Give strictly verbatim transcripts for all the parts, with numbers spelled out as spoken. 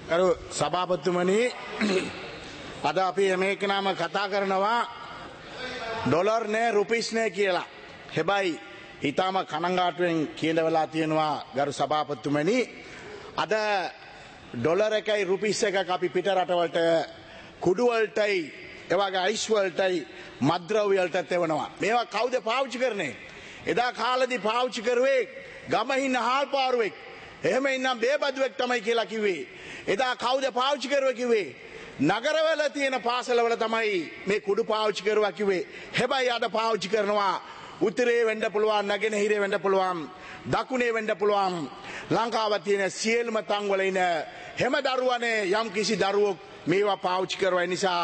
කරු සභාපතිතුමනි අද අපි මේක නම කතා කරනවා ඩොලර් නේ රුපිස් නේ කියලා. හැබැයි ඊටම කනංගාටුවෙන් කියලවලා තියෙනවා ගරු සභාපතිතුමනි අද ඩොලර් එකයි රුපිස් එකක් අපි පිට රටවලට කුඩු වලටයි එවාගේ අයිස් වලටයි මත්ද්‍රව්‍ය වලටත් එවනවා. මේවා කවුද පාවිච්චි කරන්නේ? එදා කාලෙදී පාවිච්චි කරුවේ ගම ඉන්න හාල්පාරුවෙක්. එහෙම ඉන්නම් බේබදුවෙක් තමයි කියලා කිව්වේ. එදා කවුද පාවිච්චි කරුවේ කිව්වේ? නගරවල තියෙන පාසලවල තමයි මේ කුඩු පාවිච්චි කරුවා කිව්වේ. හැබැයි අද පාවිච්චි කරනවා උත්තරේ වෙන්න පුළුවන්, නැගෙනහිරේ වෙන්න පුළුවන්, දකුණේ වෙන්න පුළුවන්. ලංකාවේ තියෙන සියලුම තන් වල ඉන හැම දරුවනේ යම් කිසි දරුවෙක් මේවා පාවිච්චි කරන නිසා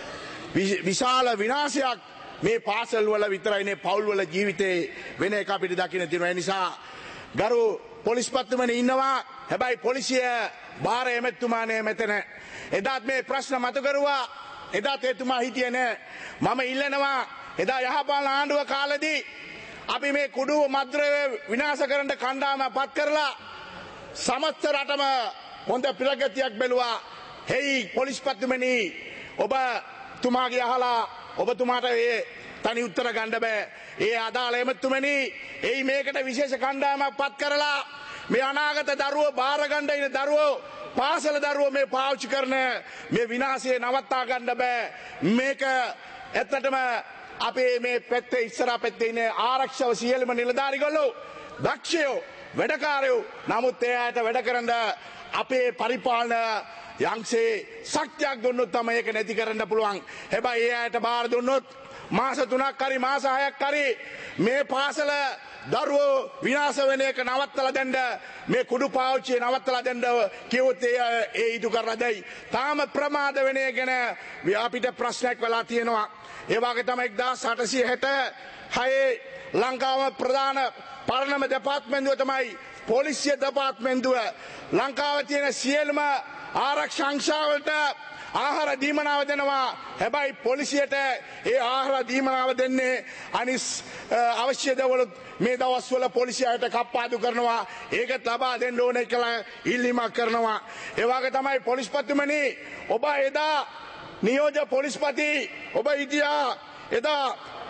විශාල විනාශයක් මේ පාසල් වල විතරයි නේ පවුල් වල ජීවිතේ වෙන එක අපිට දකින්න තියෙන නිසා ගරු පොලිස්පතිතුමනි ඉන්නවා. හැබැයි පොලිසිය බාර එමෙතුමානේ මෙතන එදාත් මේ ප්‍රශ්න මතු කරුවා. එදාත් එතුමා හිටියේ නෑ. මම ඉල්ලනවා එදා යහපාලන ආණ්ඩුව කාලෙදී අපි මේ කුඩු මද්ද්‍රව්‍ය විනාශ කරන්න කණ්ඩායම පත් කරලා සමස්ත රටම හොඳ ප්‍රගතියක් බැලුවා. හේයි පොලිස්පතිතුමනි ඔබ තුමාගේ අහලා ඔබතුමාට ඒ තනි උත්තර ගන්න බෑ. ඒ අදාළ එමෙතුමනි එයි මේකට විශේෂ කණ්ඩායමක් පත් කරලා මේ අනාගත දරුවෝ බාර ගන්න ඉන දරුවෝ පාසල දරුවෝ මේ පාවිච්චි කරන මේ විනාශය නවත්තා ගන්න බෑ. මේක ඇත්තටම අපේ මේ පැත්තේ ඉස්සරහා පැත්තේ ඉන්න ආරක්ෂක සියලුම නිලධාරිගොල්ලෝ දක්ෂයෝ වැඩකාරයෝ. නමුත් ඒ ඇයට වැඩ කරන්න අපේ පරිපාලන යම්සේ ශක්තියක් දුන්නොත් තමයි ඒක නැති කරන්න පුළුවන්. හැබැයි ඒ ඇයට බාර දුන්නොත් මාස තුනක් හරි මාස හයක් හරි මේ පාසල දරුවෝ විනාශ වෙන එක නවත්තලා දෙන්න, මේ කුඩු පාවිච්චිය නවත්තලා දෙන්න කිව්වොත් ඒ ඊට කරලා දෙයි. තාම ප්‍රමාද වෙන එක ගැන අපිට ප්‍රශ්නයක් වෙලා තියෙනවා. ඒ වගේ තමයි එක්දාස් අටසිය හැට හයේ ලංකාව ප්‍රධාන පාර්ලිමේන්තු දෙපාර්තමේන්තුව තමයි පොලිසිය දෙපාර්තමේන්තුව. ලංකාවේ තියෙන සියලුම ආරක්ෂා අංශවලට ආහාර දීමනාව දෙනවා. හැබැයි පොලිසියට ඒ ආහාර දීමනාව දෙන්නේ අනිස් අවශ්‍ය දවල් මේ දවස්වල පොලිසියට කප්පාදු කරනවා. ඒකත් ලබා දෙන්න ඕනේ කියලා ඉල්ලීමක් කරනවා. ඒ වගේ තමයි පොලිස්පතිතුමනි ඔබ එදා නියෝජ්‍ය පොලිස්පති ඔබ හිටියා එදා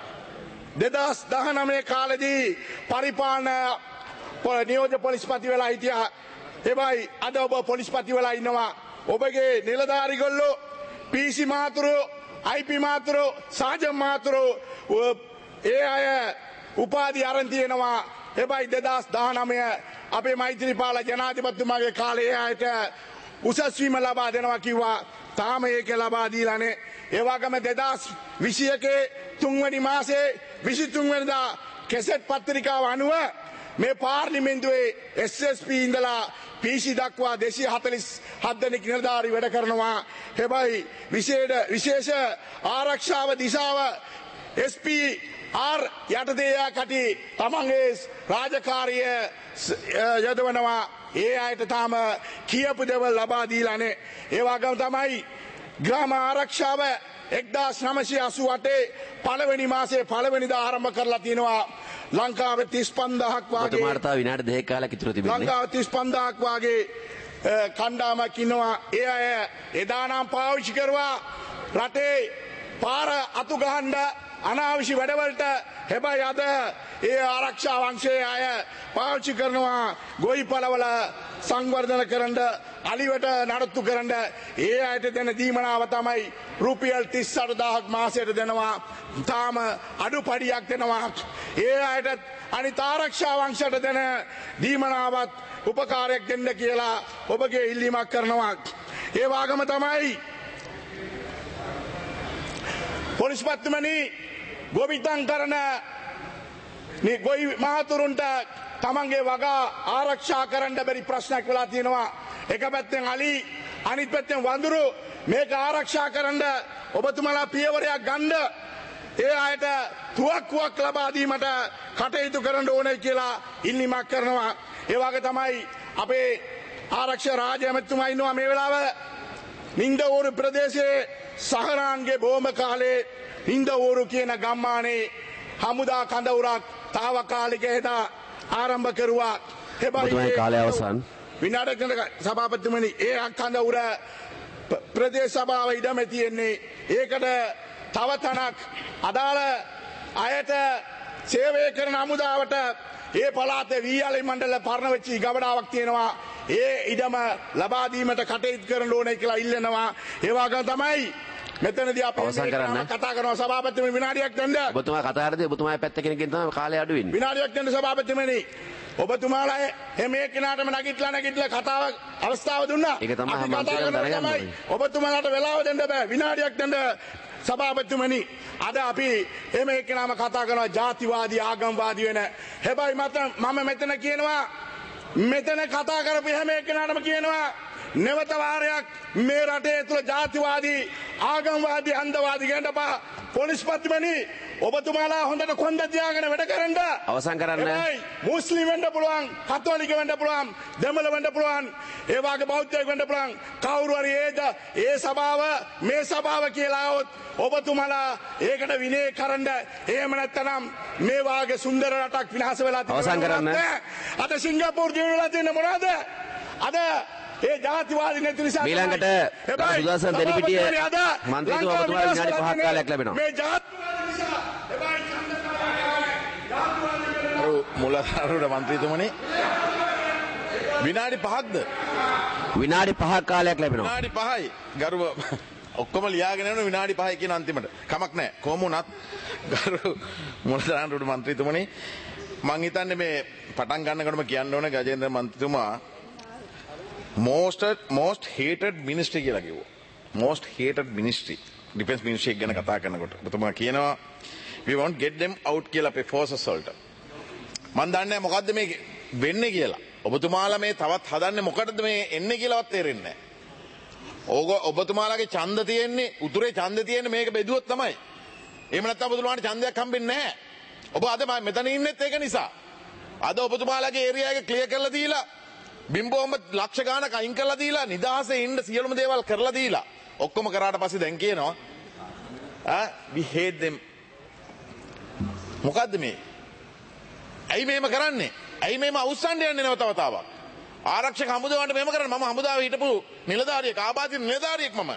දෙදහස් දහනවය කාලෙදී පරිපාලන නියෝජ්‍ය පොලිස්පති වෙලා හිටියා. හැබැයි අද ඔබ පොලිස්පති වෙලා ඉන්නවා. ඔබගේ නිලධාරිගොල්ලෝ පීසි මාතුරු, අයිපි මාතුරු, සාජම් මාතුරු ඒ අය උපාධි අරන් තියෙනවා. හැබැයි දෙදහස් දහනවය අපේ මෛත්‍රීපාල ජනාධිපතිතුමාගේ කාලේ අයට උසස් වීම ලබා දෙනවා කිව්වා. තාම ඒක ලබා දීලා නැහැ. ඒ වගේම දෙදහස් විසි එකේ තුන්වෙනි මාසේ විසිතුන් වෙනිදා කෙසෙට් පත්‍රිකාව අනුව මේ පාර්ලිමේන්තුවේ එස් එස් පී ඉඳලා පීසි දක්වා දෙසිය හතළිස් හත් දෙනෙක් නිලධාරි වැඩ කරනවා. හැබැයි විශේෂ විශේෂ ආරක්ෂාව දිශාව එස් පී ආර් යටතේ කටි තමන්ගේ රාජකාරිය යොදවනවා. ඒ අයට තාම කියපු දේවල් ලබා දීලා නැහැ. ඒ වගේම තමයි ග්‍රාම ආරක්ෂාව එක්දාස් නවසිය අසූ අටේ පළවෙනි මාසේ පළවෙනිදා ආරම්භ කරලා තිනවා. ලංකාවේ තිස් පන්දාහක් වාගේ මාර්තා විනාඩි දෙකක කාලයක් ඉතුරු තිබෙන්නේ. ලංකාවේ තිස් පන්දාහක් වාගේ කණ්ඩායමක් ඉන්නවා. ඒ අය එදා නම් පාවිච්චි කරුවා රටේ පාර අතු ගහන්න අනාවශ්‍ය වැඩවලට. හැබැයි අද ඒ ආරක්ෂා වංශයේ අය පාවිච්චි කරනවා ගොවිපළවල සංවර්ධන කරන්න, අලිවට නඩත්තු කරන්න. ඒ අයට දෙන දීමනාව තමයි රුපියල් තිස් අටදාහක් මාසයට දෙනවා. තාම අඩුපඩියක් දෙනවා. ඒ අයට අනිත් ආරක්ෂා වංශයට දෙන දීමනාවත් උපකාරයක් දෙන්න කියලා ඔබගේ ඉල්ලීමක් කරනවා. ඒ වගේම තමයි පොලිස්පතිතුමනි ගොවිතැන් කරන ගොවි මහතුරුන්ට තමන්ගේ වගා ආරක්ෂා කරන්න බැරි ප්‍රශ්නයක් වෙලා තියෙනවා. එක පැත්තෙන් අලි, අනිත් පැත්තෙන් වඳුරු. මේක ආරක්ෂා කරන්න ඔබතුමාලා පියවරයක් ගන්න, ඒ අයට තුවක්කුවක් ලබා දීමට කටයුතු කරන්න ඕනේ කියලා ඉල්ලීමක් කරනවා. ඒ වගේ තමයි අපේ ආරක්ෂක රාජ්‍ය ඇමතිතුමා ඉන්නවා මේ වෙලාව නින්දවෝරු ප්‍රදේශයේ සහරාන්ගේ බොහොම කාලේ නින්දවෝරු කියන ගම්මානේ හමුදා කඳවුරක් තාවකාලික හෙට ආරම්භ කරුවා. හැබැයි කාලය අවසන් විනාඩියක් යන සභාපතිතුමනි ඒ අක්කඳ උර ප්‍රදේශ සභාව ඉඩම තියෙන්නේ ඒකට තව තනක් අදාළ අයට සේවය කරන හමුදාවට ඒ පළාතේ වීයාලි මණ්ඩල පරණ වෙච්ච ගබඩාවක් තියෙනවා ඒ ඉඩම ලබා දීමට කටයුතු කරන්න ඕනේ කියලා ඉල්ලනවා ඒ වගේම තමයි මෙතනදී අපි කතා කරනවා සභාපතිතුමනි විනාඩියක් දෙන්න ඔබතුමා කතා කරද්දී ඔබතුමාගේ පැත්ත කෙනකින් තමයි කාලය අඩු වෙන්නේ විනාඩියක් දෙන්න සභාපතිතුමනි ඔබතුමාලා මේ කෙනාටම නැගිටලා නැගිටලා කතාව අවස්ථාව දුන්නා ඒක තමයි මම දැනගන්නේ ඔබතුමාලාට වෙලාව දෙන්න බෑ විනාඩියක් දෙන්න සභාපතිතුමනි අද අපි එමේ කෙනාම කතා කරනවා ජාතිවාදී ආගම්වාදී වෙන හැබැයි මත මම මෙතන කියනවා මෙතන කතා කරපු හැම කෙනාටම කියනවා නැවත වාරයක් මේ රටේ තුල ජාතිවාදී ආගම්වාදී අන්ධවාදී ගැන බා පොලිස්පතිමනි ඔබතුමාලා හොඳට කොන්ද තියාගෙන වැඩ කරන්න අවසන් කරන්න මුස්ලිම් වෙන්න පුළුවන් කතෝලික වෙන්න පුළුවන් දෙමළ වෙන්න පුළුවන් ඒ වගේ බෞද්ධයෙක් වෙන්න පුළුවන් කවුරු හරි ඒද ඒ සභාව මේ සභාව කියලා આવොත් ඔබතුමාලා ඒකට විනය කරන්න එහෙම නැත්නම් මේ වාගේ සුන්දර රටක් විනාශ වෙලා අවසන් කරන්න අද සිංගප්පූරු දිනුලා තියෙන මොනවද අද ඒ ජාතිවාදී නැති නිසා ඊළඟට සුදර්ශන දෙනිපිටිය මන්ත්‍රීතුමා ඔබතුමාට විනාඩි පහක් කාලයක් ලැබෙනවා මේ ජාතිවාදී නිසා එබැයි ජාතිවාදී මුලසාරුට මන්ත්‍රීතුමනි විනාඩි පහක්ද විනාඩි පහක් කාලයක් ලැබෙනවා විනාඩි පහයි ගරුව ඔක්කොම ලියාගෙන යන විනාඩි පහයි කියන අන්තිමට කමක් නැහැ කොහොම වුණත් ගරු මුලසාරුට මන්ත්‍රීතුමනි මං හිතන්නේ මේ පටන් ගන්නකොටම කියන්න ඕනේ Gajendra මන්ත්‍රීතුමා most most hated ministry කියලා කිව්වා most hated ministry defense ministry එක ගැන කතා කරනකොට ඔබතුමා කියනවා we won't get them out කියලා අපේ forces වලට මම දන්නේ මොකද්ද මේ වෙන්නේ කියලා ඔබතුමාලා මේ තවත් හදන්නේ මොකටද මේ එන්නේ කියලාවත් තේරෙන්නේ නැහැ ඕක ඔබතුමාලාගේ ඡන්ද තියෙන්නේ උතුරේ ඡන්ද තියෙන්නේ මේක බෙදුවොත් තමයි එහෙම නැත්නම් ඔබතුමාලාට ඡන්දයක් හම්බෙන්නේ නැහැ ඔබ අද මෙතන ඉන්නෙත් ඒක නිසා අද ඔබතුමාලාගේ ඒරියා එක ක්ලියර් කරලා දීලා බිම්බෝම ලක්ෂ ගානක් අයින් කරලා දීලා නිදහසේ ඉන්න සියලුම දේවල් කරලා දීලා ඔක්කොම කරාට පස්සේ දැන් කියනවා ආ we hate them මොකද්ද මේ ඇයි මේම කරන්නේ ඇයි මේම අවුස්සන්න යන්නේ නැවත වතාවක් ආරක්ෂක හමුදාවට මේම කරන්නේ මම හමුදාවේ හිටපු නිලධාරියෙක් ආබාධිත නිලධාරියෙක් මම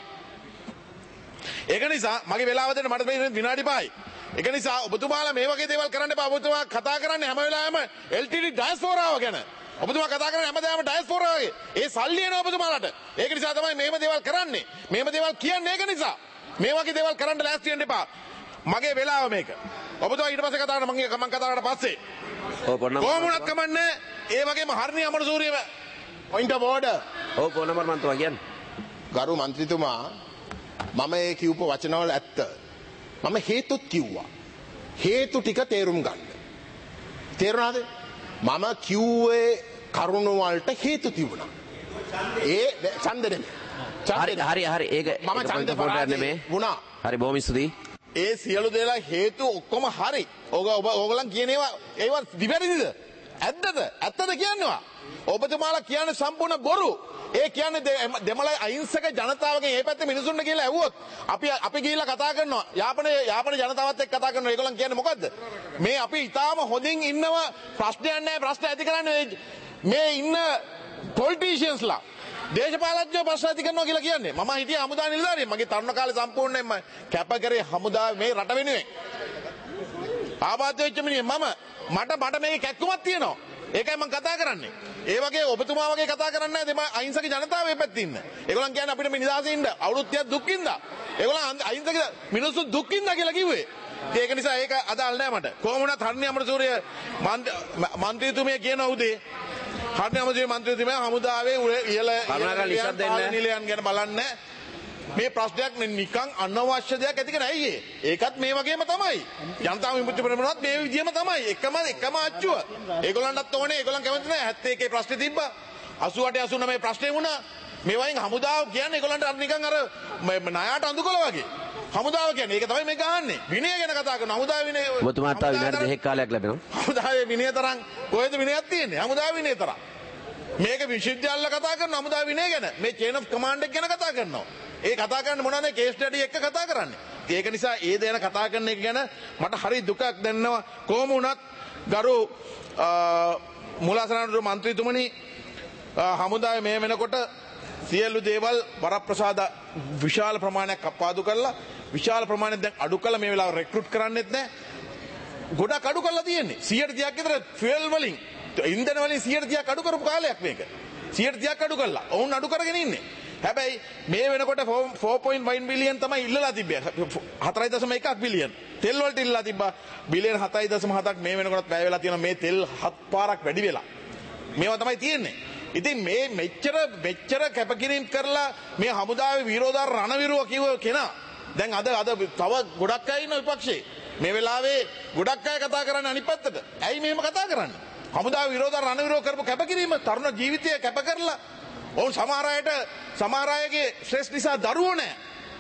ඒක නිසා මගේ වෙලාව දෙන්න මට මේ විනාඩි පහයි ඒක නිසා ඔබතුමාලා මේ වගේ දේවල් කරන්න එපා ඔබතුමා කතා කරන්නේ හැම වෙලාවෙම L T D ඩයස්පෝරාව ගැන ඔබතුමා කතා කරන්නේ හැමදාම ඩයස්පෝරා වගේ. ඒ සල්ලි එනවා ඔබතුමාලට. ඒක නිසා තමයි මේම දේවල් කරන්නේ. මේම දේවල් කියන්නේ ඒක නිසා. මේ වගේ දේවල් කරන්න ලෑස්ති වෙන්න එපා. මගේ වෙලාව මේක. ඔබතුමා ඊට පස්සේ කතා කරන මම මම කතා කරලා පස්සේ. ඔව් පොන්න. කොහොමුණත් කමන්නේ. ඒ වගේම හර්ණි අමරසූරියව point of order. ඔව් පොන්න නම්බර් මන්තුමා කියන්නේ. ගරු මන්ත්‍රීතුමා මම ඒ කියූප වචනවල ඇත්ත. මම හේතුත් කිව්වා. හේතු ටික තේරුම් ගන්න. තේරුණාද? මම කිව්වේ කරුණු වලට හේතු තිබුණා. ඒ ඡන්ද නෙමෙයි. හරි හරි හරි ඒක මම ඡන්ද පොඩ්ඩක් නෙමෙයි. වුණා. හරි බොහොම ස්තුතියි. ඒ සියලු දේලා හේතු ඔක්කොම හරි. ඔබ ඔබ ඕගලන් කියන ඒවා ඒවා දිවැරදිද? ඇත්තද? ඇත්තද කියනවා. ඔබතුමාලා කියන්නේ සම්පූර්ණ බොරු. ඒ කියන්නේ දෙමළ අහිංසක ජනතාවගෙන් මේ පැත්තේ මිනිසුන්ට කියලා ඇහුවොත් අපි අපි ගිහිල්ලා කතා කරනවා. යාපනයේ යාපන ජනතාවත් එක්ක කතා කරනවා. ඒගොල්ලන් කියන්නේ මොකද්ද? මේ අපි ඊටාම හොඳින් ඉන්නව ප්‍රශ්නයක් නැහැ. ප්‍රශ්න ඇති කරන්නේ මේ ඉන්න පොලිටිෂියන්ස්ලා දේශපාලඥයෝ ප්‍රශ්න ඇති කරනවා කියලා කියන්නේ. මම හිටියේ හමුදා නිලධාරියෙක්. මගේ තරුණ කාලේ සම්පූර්ණයෙන්ම කැප කරේ හමුදා මේ රට වෙනුවෙන්. ආබාධ වෙච්ච මිනිහ මම මට මට මේකේ කැක්කුමක් තියෙනවා. ඒකයි මම කතා කරන්නේ. ඒ වගේ ඔබතුමා වගේ කතා කරන්නේ නැහැ දෙම අහිංසක ජනතාව මේ පැත්තේ ඉන්න. ඒගොල්ලන් කියන්නේ අපිට මේ නිදහසේ ඉන්න අවුරුදු තිහක් දුක්ින්දා. ඒගොල්ලන් අහිංසක මිනිස්සු දුක්ින්දා කියලා කිව්වේ. ඒක නිසා ඒක අදාළ නැහැ මට. කොහොම වුණත් හර්ණි අමරසූරිය මන්ත්‍රීතුමිය කියන උදේ හර්ණි අමරසූරිය මන්ත්‍රීතුමිය හමුදාවේ ඉහළ නිලයන් ගැන බලන්නේ මේ ප්‍රශ්නයක් නිකන් අනවශ්‍ය දෙයක් ඇති කරන්නේ ඇයි ඒ? ඒකත් මේ වගේම තමයි. ජනතාව විමුක්ති පෙරමුණත් මේ විදියම තමයි. එකම එකම අච්චුව. ඒගොල්ලන්ටත් ඕනේ ඒගොල්ලන් කැමති නැහැ. හැත්තෑ එකේ ප්‍රශ්නේ තිබ්බා. අසූ අට අසූ නවය ප්‍රශ්නේ වුණා. මේ වයින් හමුදාව කියන්නේ ඒගොල්ලන්ට අර නිකන් අර ණයට අඳුකොළ වගේ. හමුදාව කියන්නේ ඒක තමයි මේ ගහන්නේ. විනය ගැන කතා කරන හමුදාව විනය. ඔබතුමාට තව විනාඩි දෙකක් කාලයක් ලැබෙනවා. හමුදාවේ විනය තරම් කොහෙද විනයක් තියෙන්නේ? හමුදාව විනය තරම්. මේක විශ්වවිද්‍යාල කතා කරන හමුදාව විනය ගැන. මේ චේන් ඔෆ් කමාන්ඩ් එක ගැන කතා කරනවා. ඒ කතා කරන්නේ මොනවාද කේස් ස්ටඩි එක කතා කරන්නේ. ඒක නිසා ඒ දේන කතා කරන එක ගැන මට හරි දුකක් දැනෙනවා. කොහොම වුණත් ගරු මුලාසනාරුට මන්ත්‍රීතුමනි හමුදාවේ මේ වෙනකොට සියලු දේවල් වරප්‍රසාද විශාල ප්‍රමාණයක් කපාදු කරලා විශාල ප්‍රමාණයක් දැන් අඩු කළා මේ වෙලාව රෙක්රුට් කරන්නෙත් නැහැ. ගොඩක් අඩු කරලා තියෙන්නේ. සියයට තිහක් විතර ෆුවල් වලින් ඉන්ධන වලින් සියයට තිහක් අඩු කරපු කාලයක් මේක. සියයට තිහක් අඩු කළා. ඔවුන් අඩු කරගෙන ඉන්නේ. හැබැයි මේ වෙනකොට four point one බිලියන් තමයි ඉල්ලලා තිබ්බේ. four point one බිලියන්. තෙල් වලට ඉල්ලලා තිබ්බා. බිලියන් seven point seven ක් මේ වෙනකොටත් වැය වෙලා තියෙනවා. මේ තෙල් හත් පාරක් වැඩි වෙලා. මේවා තමයි තියෙන්නේ. ඉතින් මේ මෙච්චර මෙච්චර කැපකිරීම කරලා මේ හමුදාවේ විරෝධාර රණවිරුව කිව්ව කෙනා දැන් අද අද තව ගොඩක් අය ඉන්න විපක්ෂේ මේ වෙලාවේ ගොඩක් අය කතා කරන්නේ අනිත් පැත්තට. ඇයි මෙහෙම කතා කරන්නේ? හමුදාවේ විරෝධාර රණවිරුව කරපු කැපකිරීම තරුණ ජීවිතය කැප කරලා ඔවුන් සමහර අයට සමහර අයගේ ස්ට්‍රෙස් නිසා දරුවෝ නැහැ.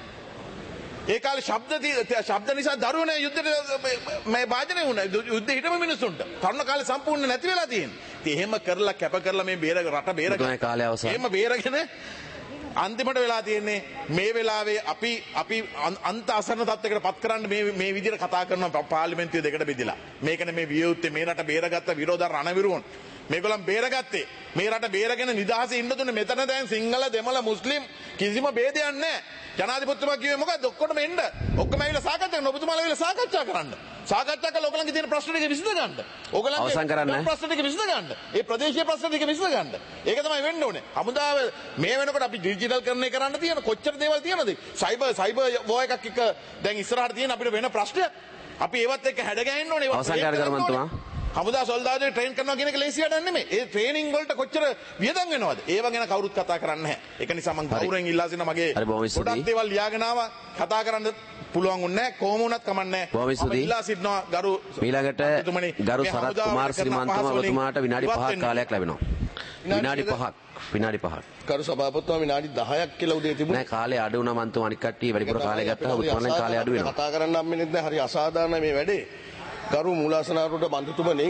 ඒ කාලේ ශබ්ද ශබ්ද නිසා දරුවෝ නැහැ යුද්ධෙට මේ වාජනය වුණා. යුද්ධෙ හිටම මිනිස්සුන්ට. තරුණ කාලේ සම්පූර්ණ නැති වෙලා තියෙනවා. ඉතින් එහෙම කරලා කැප කරලා මේ බේර රට බේරගන්න කාලය අවසන්. එහෙම බේරගෙන අන්තිමට වෙලා තියෙන්නේ මේ වෙලාවේ අපි අපි අන්ත අසරණ තත්යකට පත් කරන්න මේ මේ විදිහට කතා කරනවා පාර්ලිමේන්තුවේ දෙකට බෙදලා. මේකනේ මේ වියුත්තේ මේ රට බේරගත්ත විරෝධ රණවිරුවන්. මේගොල්ලන් බේරගත්තේ මේ රට බේරගෙන නිදහසේ ඉන්න දුන්නේ මෙතන දැන් සිංහල දෙමළ මුස්ලිම් කිසිම ભેදයක් නැහැ. ජනාධිපතිතුමා කිව්වේ මොකද්ද? ඔක්කොටම එන්න. ඔක්කොම ඇවිල්ලා සාකච්ඡා කරන්න. ඔබතුමාලා ඇවිල්ලා සාකච්ඡා කරන්න. සාකච්ඡා කරලා ඔයගලන්ගේ තියෙන ප්‍රශ්න ටික විසඳ ගන්න. ඔයගලන්ගේ ප්‍රශ්න ටික විසඳ ගන්න. ඒ ප්‍රදේශීය ප්‍රශ්න ටික විසඳ ගන්න. ඒක තමයි වෙන්න ඕනේ. හමුදාව මේ වෙනකොට අපි ඩිජිටල් කරන්නේ කරන්න තියෙන කොච්චර දේවල් තියෙනවද? සයිබර් සයිබර් වෝ එකක් එක දැන් ඉස්සරහට තියෙන අපිට වෙන ප්‍රශ්නයක්. අපි ඒවත් එක්ක හැඩ ගහන්න ඕනේ. අවසන් කරගමන්තුමා. හමුදා සොල්දාදුවේ ට්‍රේන් කරනවා කියන එක ලේසි වැඩක් නෙමෙයි. ඒ ට්‍රේනින් වලට කොච්චර වියදම් වෙනවද? ඒව ගැන කවුරුත් කතා කරන්නේ නැහැ. ඒක නිසා මම ගෞරවයෙන් ඉල්ලා සිටිනවා මගේ ගොඩක් දේවල් ලියාගෙන ආවා කතා කරන්න පුළුවන් වුණේ නැහැ. කොහොම වුණත් කමන්නේ නැහැ. මම ඉල්ලා සිටිනවා ගරු ඊළඟට ගරු සරත් කුමාර ශ්‍රීමන්තම ඔබතුමාට විනාඩි පහක් කාලයක් ලැබෙනවා. විනාඩි පහක් විනාඩි පහක්. කරු සභාපතිතුමා විනාඩි දහයක් කියලා උදේ තිබුණා. නෑ කාලේ අඩු වුණා මන්තුමා අනික් කට්ටිය වැඩිපුර කාලය ගත්තා. ඔබතුමාලෙන් කාලය අඩු වෙනවා. කතා කරන්න හම්බෙන්නේ නැහැ. හරි අසාධාරණයි මේ වැඩේ. ගරු මූලාසනාරූඪ මන්ත්‍රීතුමනි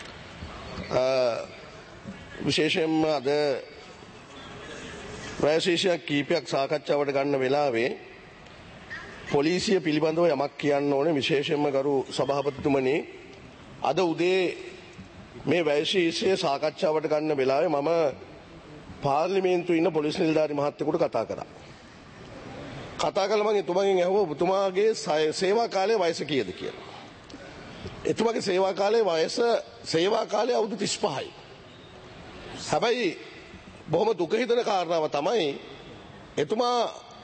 විශේෂයෙන්ම අද ප්‍රයශීෂයක් කීපයක් සාකච්ඡාවට ගන්න වෙලාවේ පොලිසිය පිළිබඳව යමක් කියන්න ඕනේ. විශේෂයෙන්ම ගරු සභාපතිතුමනි අද උදේ මේ වැයශීෂය සාකච්ඡාවට ගන්න වෙලාවේ මම පාර්ලිමේන්තුවේ ඉන්න පොලිස් නිලධාරි මහත්තයෙකුට කතා කරා. කතා කළා මම එතුමාගෙන් ඇහුවා ඔබතුමාගේ සේවා කාලයේ වයස කීයද කියලා. එතුමාගේ සේවා කාලයේ වයස සේවා කාලය අවුරුදු තිස් පහයි. හැබැයි බොහොම දුක හිතෙන කාරණාව තමයි එතුමා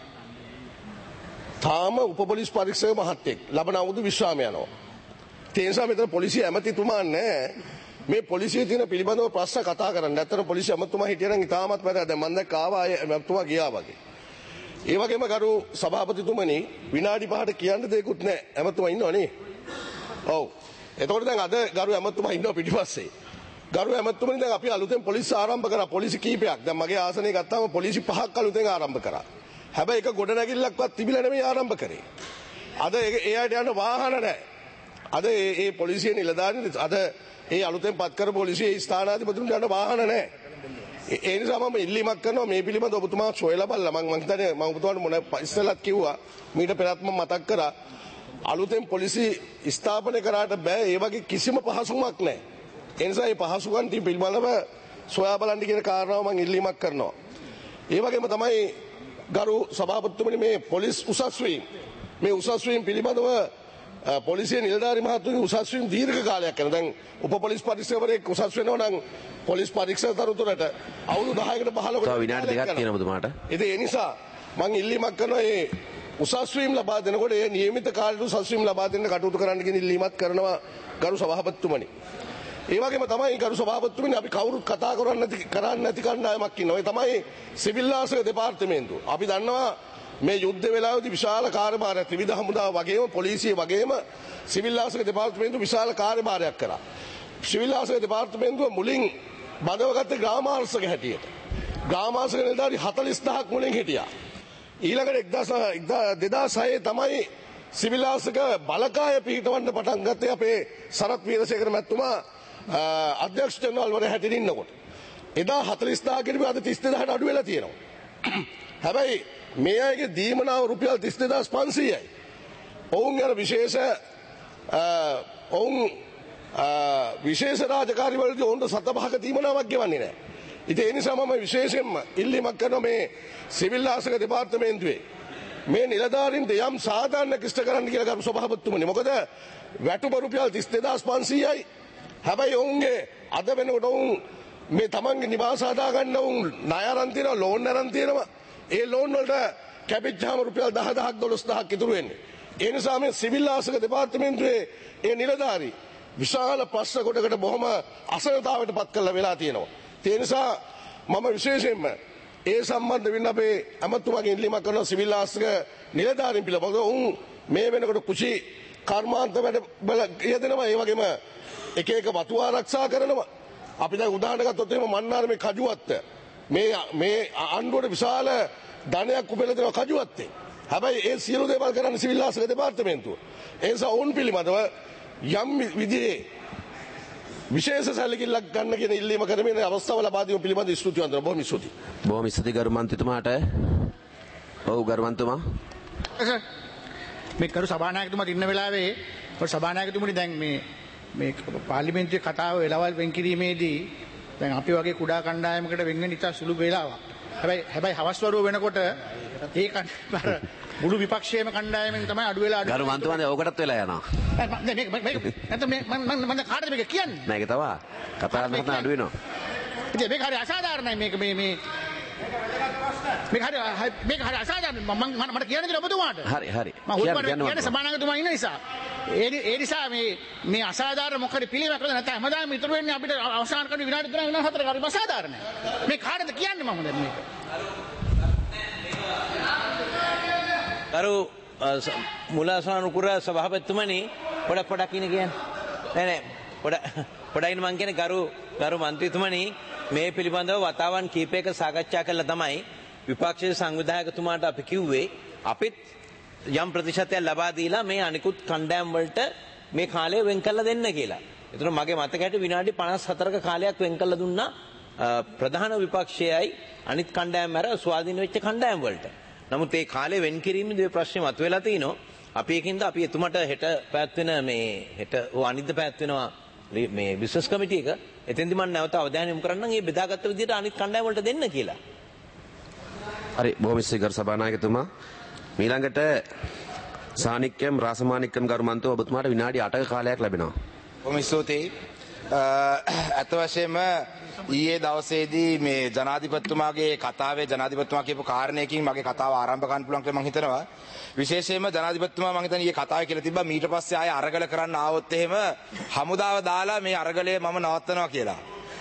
තාම උපපොලිස් පරීක්ෂක මහත්තයෙක් ලබන අවුරුදු විශ්‍රාම යනවා. ඒ නිසා මෙතන පොලිසිය ඇමතිතුමා නැහැ. මේ පොලිසියේ තියෙන පිළිබඳව ප්‍රශ්න කතා කරන්න. ඇත්තට පොලිසිය ඇමතිතුමා හිටියනම් ඉතාමත් වැදගත්. දැන් මම දැන් කාවා ඇමතිතුමා ගියා වගේ. ඒ වගේම ගරු සභාපතිතුමනි විනාඩි පහකට කියන්න දෙයක්වත් නැහැ. ඇමතිතුමා ඉන්නවනේ. ඔව්. එතකොට දැන් අද ගරු ඇමතුමා ඉන්නවා පිටිපස්සේ. ගරු ඇමතුමනි දැන් අපි අලුතෙන් පොලිස් ආරම්භ කරා පොලිසි කීපයක්. දැන් මගේ ආසනය ගත්තාම පොලිසි පහක් අලුතෙන් ආරම්භ කරා. හැබැයි ඒක ගොඩනැගිල්ලක්වත් තිබිලා නෙමෙයි ආරම්භ කරේ. අද ඒ අයට යන වාහන නැහැ. අද ඒ ඒ පොලිසිය නිලධාරීන් අද ඒ අලුතෙන් පත් කර පොලිසියේ ස්ථානාධිපතිතුන්ට යන වාහන නැහැ. ඒ නිසා මම ඉල්ලීමක් කරනවා මේ පිළිබඳව ඔබතුමා සොයලා බලලා මම මං හිතන්නේ මම ඔබතුමාට මොන ඉස්සෙල්ලත් කිව්වා මීට පෙරත් මම මතක් කරා අලුතෙන් පොලිසි ස්ථාපනය කරාට බෑ ඒ වගේ කිසිම පහසුමක් නැහැ. ඒ නිසා මේ පහසුකම් ටික පිළිබඳව සොයා බලන්න කියන කාරණාව මම ඉල්ලීමක් කරනවා. ඒ වගේම තමයි ගරු සභාපතිතුමනි මේ පොලිස් උසස් වීම මේ උසස් වීම පිළිබඳව පොලිසිය නිලධාරි මහතුන්ගේ උසස් වීම දීර්ඝ කාලයක් යන දැන් උප පොලිස් පරීක්ෂකවරයෙක් උසස් වෙනවා නම් පොලිස් පරීක්ෂක තරුතුරට අවුරුදු දහයකට පහළොකට තව විනාඩි දෙකක් තියෙනවා ඔබතුමාට. ඉතින් ඒ නිසා මම ඉල්ලීමක් කරනවා මේ උසස් වීම ලබා දෙනකොට ඒ නියමිත කාලයට උසස් වීම ලබා දෙන්න කටයුතු කරන්න කියන ඉල්ලීමක් කරනවා ගරු සභාපතිතුමනි. ඒ වගේම තමයි ගරු සභාපතිතුමනි අපි කවුරුත් කතා කරන්නේ නැති කරන්නේ නැති කණ්ඩායමක් ඉන්නවා. ඒ තමයි සිවිල් ආසක දෙපාර්තමේන්තුව. අපි දන්නවා මේ යුද්ධ වෙලාවේදී විශාල කාර්යභාරයක් ත්‍රිවිධ හමුදාව වගේම පොලිසිය වගේම සිවිල් ආසක දෙපාර්තමේන්තුව විශාල කාර්යභාරයක් කරා. සිවිල් ආසක දෙපාර්තමේන්තුව මුලින් බඳවගත්තේ ග්‍රාමාර්ශක හැටියට. ග්‍රාමාර්ශක නිලධාරි හතළිස් දහසක් මුලින් හිටියා. ඊළඟට දෙදාස් හයේ තමයි සිවිල් ආසක බලකාය පිහිටවන්න පටන් ගත්තේ අපේ සරත් වීරසේකර මැතිතුමා අධ්‍යක්ෂ ජනරාල්වරයා හැටියට ඉන්නකොට. එදා හතළිස් දහසකට අද තිස් දෙදාසට අඩු වෙලා තියෙනවා. හැබැයි මේ අයගේ දීමනාව රුපියල් තිස් දෙදාස් පන්සීයයි. ඔවුන් යන විශේෂ ඔවුන් විශේෂ රාජකාරි වලදී ඔවුන්ට සත පහක දීමනාවක් ගෙවන්නේ නැහැ. ඉතින් ඒ නිසා මම විශේෂයෙන්ම ඉල්ලීමක් කරනවා මේ සිවිල් ආසක දෙපාර්තමේන්තුවේ මේ නිලධාරීන්ට යම් සාධාරණ කිෂ්ඨ කරන්න කියලා ගරු සභාපතිතුමනි. මොකද වැටුප රුපියල් තිස් දෙදාස් පන්සීයයි. හැබැයි ඔවුන්ගේ අද වෙනකොට ඔවුන් මේ තමන්ගේ නිවාස හදා ගන්න ඔවුන් ණය අරන් තියෙනවා, ලෝන් අරන් තියෙනවා. ඒ ලෝන් වලට කැපිච්චාම රුපියල් දහ දහක් දොළොස් දහක් ඉතුරු වෙන්නේ. ඒ නිසා මේ සිවිල් ආසක දෙපාර්තමේන්තුවේ ඒ නිලධාරී විශාල ප්‍රශ්න කොටකට බොහොම අසනතාවයට පත් කරලා වෙලා තියෙනවා. ඒ නිසා මම විශේෂයෙන්ම ඒ සම්බන්ධ වෙන්න අපේ අමතුමාගේ ඉල්ලීමක් කරනවා සිවිල් ආසක නිලධාරීන් පිළිබඳව. ඔවුන් මේ වෙනකොට කුචි කර්මාන්ත වැඩ බල යෙදෙනවා. ඒ වගේම එක එක වතු ආරක්ෂා කරනවා. අපි දැන් උදාහරණ ගත්තොත් එහෙම මන්නාර මේ කජුවත්ත මේ මේ ආණ්ඩුවට විශාල ධනයක් උපයලා දෙනවා කජුවත්තේ. හැබැයි ඒ සියලු දේවල් කරන්නේ සිවිල් ආසක දෙපාර්තමේන්තුව. ඒ නිසා ඔවුන් පිළිබඳව යම් විදිහේ විශේෂ සැලකිල්ලක් ගන්න කියන ඉල්ලීම කරමින් අවස්ථාව ලබා දීම පිළිබඳ ස්තුතිවන්ත වෙනවා. බොහොම ස්තුතියි. බොහොම ස්තුතියි ගරු මන්ත්‍රීතුමාට. ඔව් ගරු මන්ත්‍රීතුමා. මේ කරු සභානායකතුමාට ඉන්න වෙලාවේ කරු සභානායකතුමනි දැන් මේ මේ පාර්ලිමේන්තුවේ කතාව වෙලවල් වෙන් කිරීමේදී දැන් අපි වගේ කුඩා කණ්ඩායමකට වෙන් වෙන ඉතා සුළු වේලාවක්. හැබැයි හැබැයි හවස් වරුව වෙනකොට ඒ අර මුළු විපක්ෂයේම කණ්ඩායමෙන් තමයි අඩු වෙලා අඩු. ගරු මන්ත්‍රීතුමා දැන් ඕකටත් වෙලා යනවා. මේක මේක නැත්නම් මේ මම මම කාටද මේක කියන්නේ? නෑ ඒක තමයි. කතා කරන අඩු වෙනවා. ඉතින් මේක හරි අසාධාරණයි මේක මේ මේ මේක හරි මේක හරි අසාධාරණයි. මම මට කියන්න දෙන්න ඔබතුමාට. හරි හරි. මම ඔබතුමාට කියන්නේ සභානායකතුමා ඉන්න නිසා. ඒ ඒ නිසා මේ මේ අසාධාරණ මොකද පිළිවෙලක් කරලා නැත්නම් හැමදාම ඉතුරු වෙන්නේ අපිට අවසාන කරන විනාඩි තුනක් විනාඩි හතරක් හරි අසාධාරණයි. මේ කාටද කියන්නේ මම දැන් මේක? ගරු මුලාසානුකුර සභාපතිතුමනි පොඩක් පොඩක් ඉන්න කියන්නේ නෑ නෑ පොඩ පොඩයින් මං කියන්නේ ගරු ගරු මන්ත්‍රීතුමනි මේ පිළිබඳව වතාවන් කීපයක සාකච්ඡා කළා තමයි විපක්ෂයේ සංවිධායකතුමාට අපි කිව්වේ අපිත් යම් ප්‍රතිශතයක් ලබා දීලා මේ අනිකුත් කණ්ඩායම් වලට මේ කාලය වෙන් කරලා දෙන්න කියලා. ඒතර මගේ මතකයට විනාඩි පනස් හතරක කාලයක් වෙන් කරලා දුන්නා ප්‍රධාන විපක්ෂයයි අනිත් කණ්ඩායම් අර ස්වාධීන වෙච්ච කණ්ඩායම් වලට. නමුත් ඒ කාලේ වෙන් කිරීමේදී ප්‍රශ්නේ මතුවලා තිනවා. අපි ඒකින්ද අපි එතුමට හෙට පැවැත්වෙන මේ හෙට ඕ අනිද්ද පැවැත්වෙනවා මේ බිස්නස් කමිටි එක. එතෙන්දි මම නැවත අවධානය යොමු කරන්නම් මේ බෙදාගත්ත විදිහට අනිත් කණ්ඩායම් වලට දෙන්න කියලා. හරි බොහොම ස්තුතියි ගරු සභානායකතුමා. ඊළඟට සානික්‍යම් රාසමානික්‍යම් ගරු මන්ත්‍රී ඔබතුමාට විනාඩි අටක කාලයක් ලැබෙනවා. බොහොම ස්තුතියි. අත වශයෙන්ම ඊයේ දවසේදී මේ ජනාධිපතිතුමාගේ කතාවේ ජනාධිපතිතුමා කියපු කාරණයකින් මගේ කතාව ආරම්භ කරන්න පුළුවන් කියලා මම හිතනවා. විශේෂයෙන්ම ජනාධිපතිතුමා මම හිතන්නේ ඊයේ කතාවේ කියලා තිබ්බා මීට පස්සේ ආයෙ අරගල කරන්න ආවොත් එහෙම හමුදාව දාලා මේ අරගලය මම නවත්තනවා කියලා.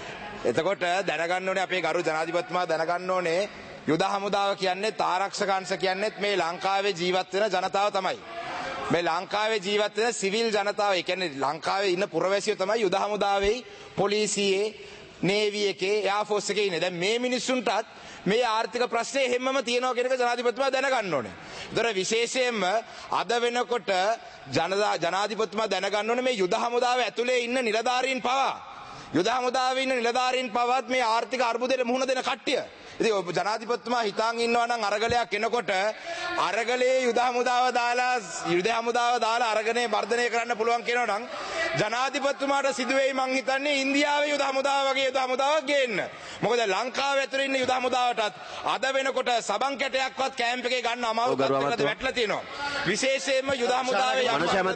එතකොට දැනගන්න ඕනේ අපේ ගරු ජනාධිපතිතුමා දැනගන්න ඕනේ යුද හමුදාව කියන්නේ ආරක්ෂක අංශ කියන්නේත් මේ ලංකාවේ ජීවත් වෙන ජනතාව තමයි. මේ ලංකාවේ ජීවත් වෙන සිවිල් ජනතාව, ඒ කියන්නේ ලංකාවේ ඉන්න පුරවැසියෝ තමයි යුද හමුදාවේ, පොලිසියේ, නේවි එකේ, එයාෆෝස් එකේ ඉන්නේ. දැන් මේ මිනිස්සුන්ටත් මේ ආර්ථික ප්‍රශ්නේ හැමම තියෙනවා කියන එක ජනාධිපතිතුමා දැනගන්න ඕනේ. ඒතර විශේෂයෙන්ම අද වෙනකොට ජනාධිපතිතුමා දැනගන්න ඕනේ මේ යුද හමුදාව ඇතුලේ ඉන්න නිලධාරීන් පවා යුද හමුදාවේ ඉන්න නිලධාරීන් පවත් මේ ආර්ථික අර්බුදයට මුහුණ දෙන කට්ටිය. ඉතින් ඔබ ජනාධිපතිතුමා හිතාන් ඉන්නවා නම් අරගලයක් එනකොට අරගලේ යුද හමුදාව දාලා යුද හමුදාව දාලා අරගනේ වර්ධනය කරන්න පුළුවන් කියනවා නම් ජනාධිපතිතුමාට සිදුවේයි මං හිතන්නේ ඉන්දියාවේ යුද හමුදාව වගේ යුද හමුදාවක් ගේන්න. මොකද ලංකාවේ ඇතුළේ ඉන්න යුද හමුදාවටත් අද වෙනකොට සබන් කැටයක්වත් කැම්ප් එකේ ගන්න අමාරු තත්ත්වයකට වැටලා තියෙනවා. විශේෂයෙන්ම යුද හමුදාවේ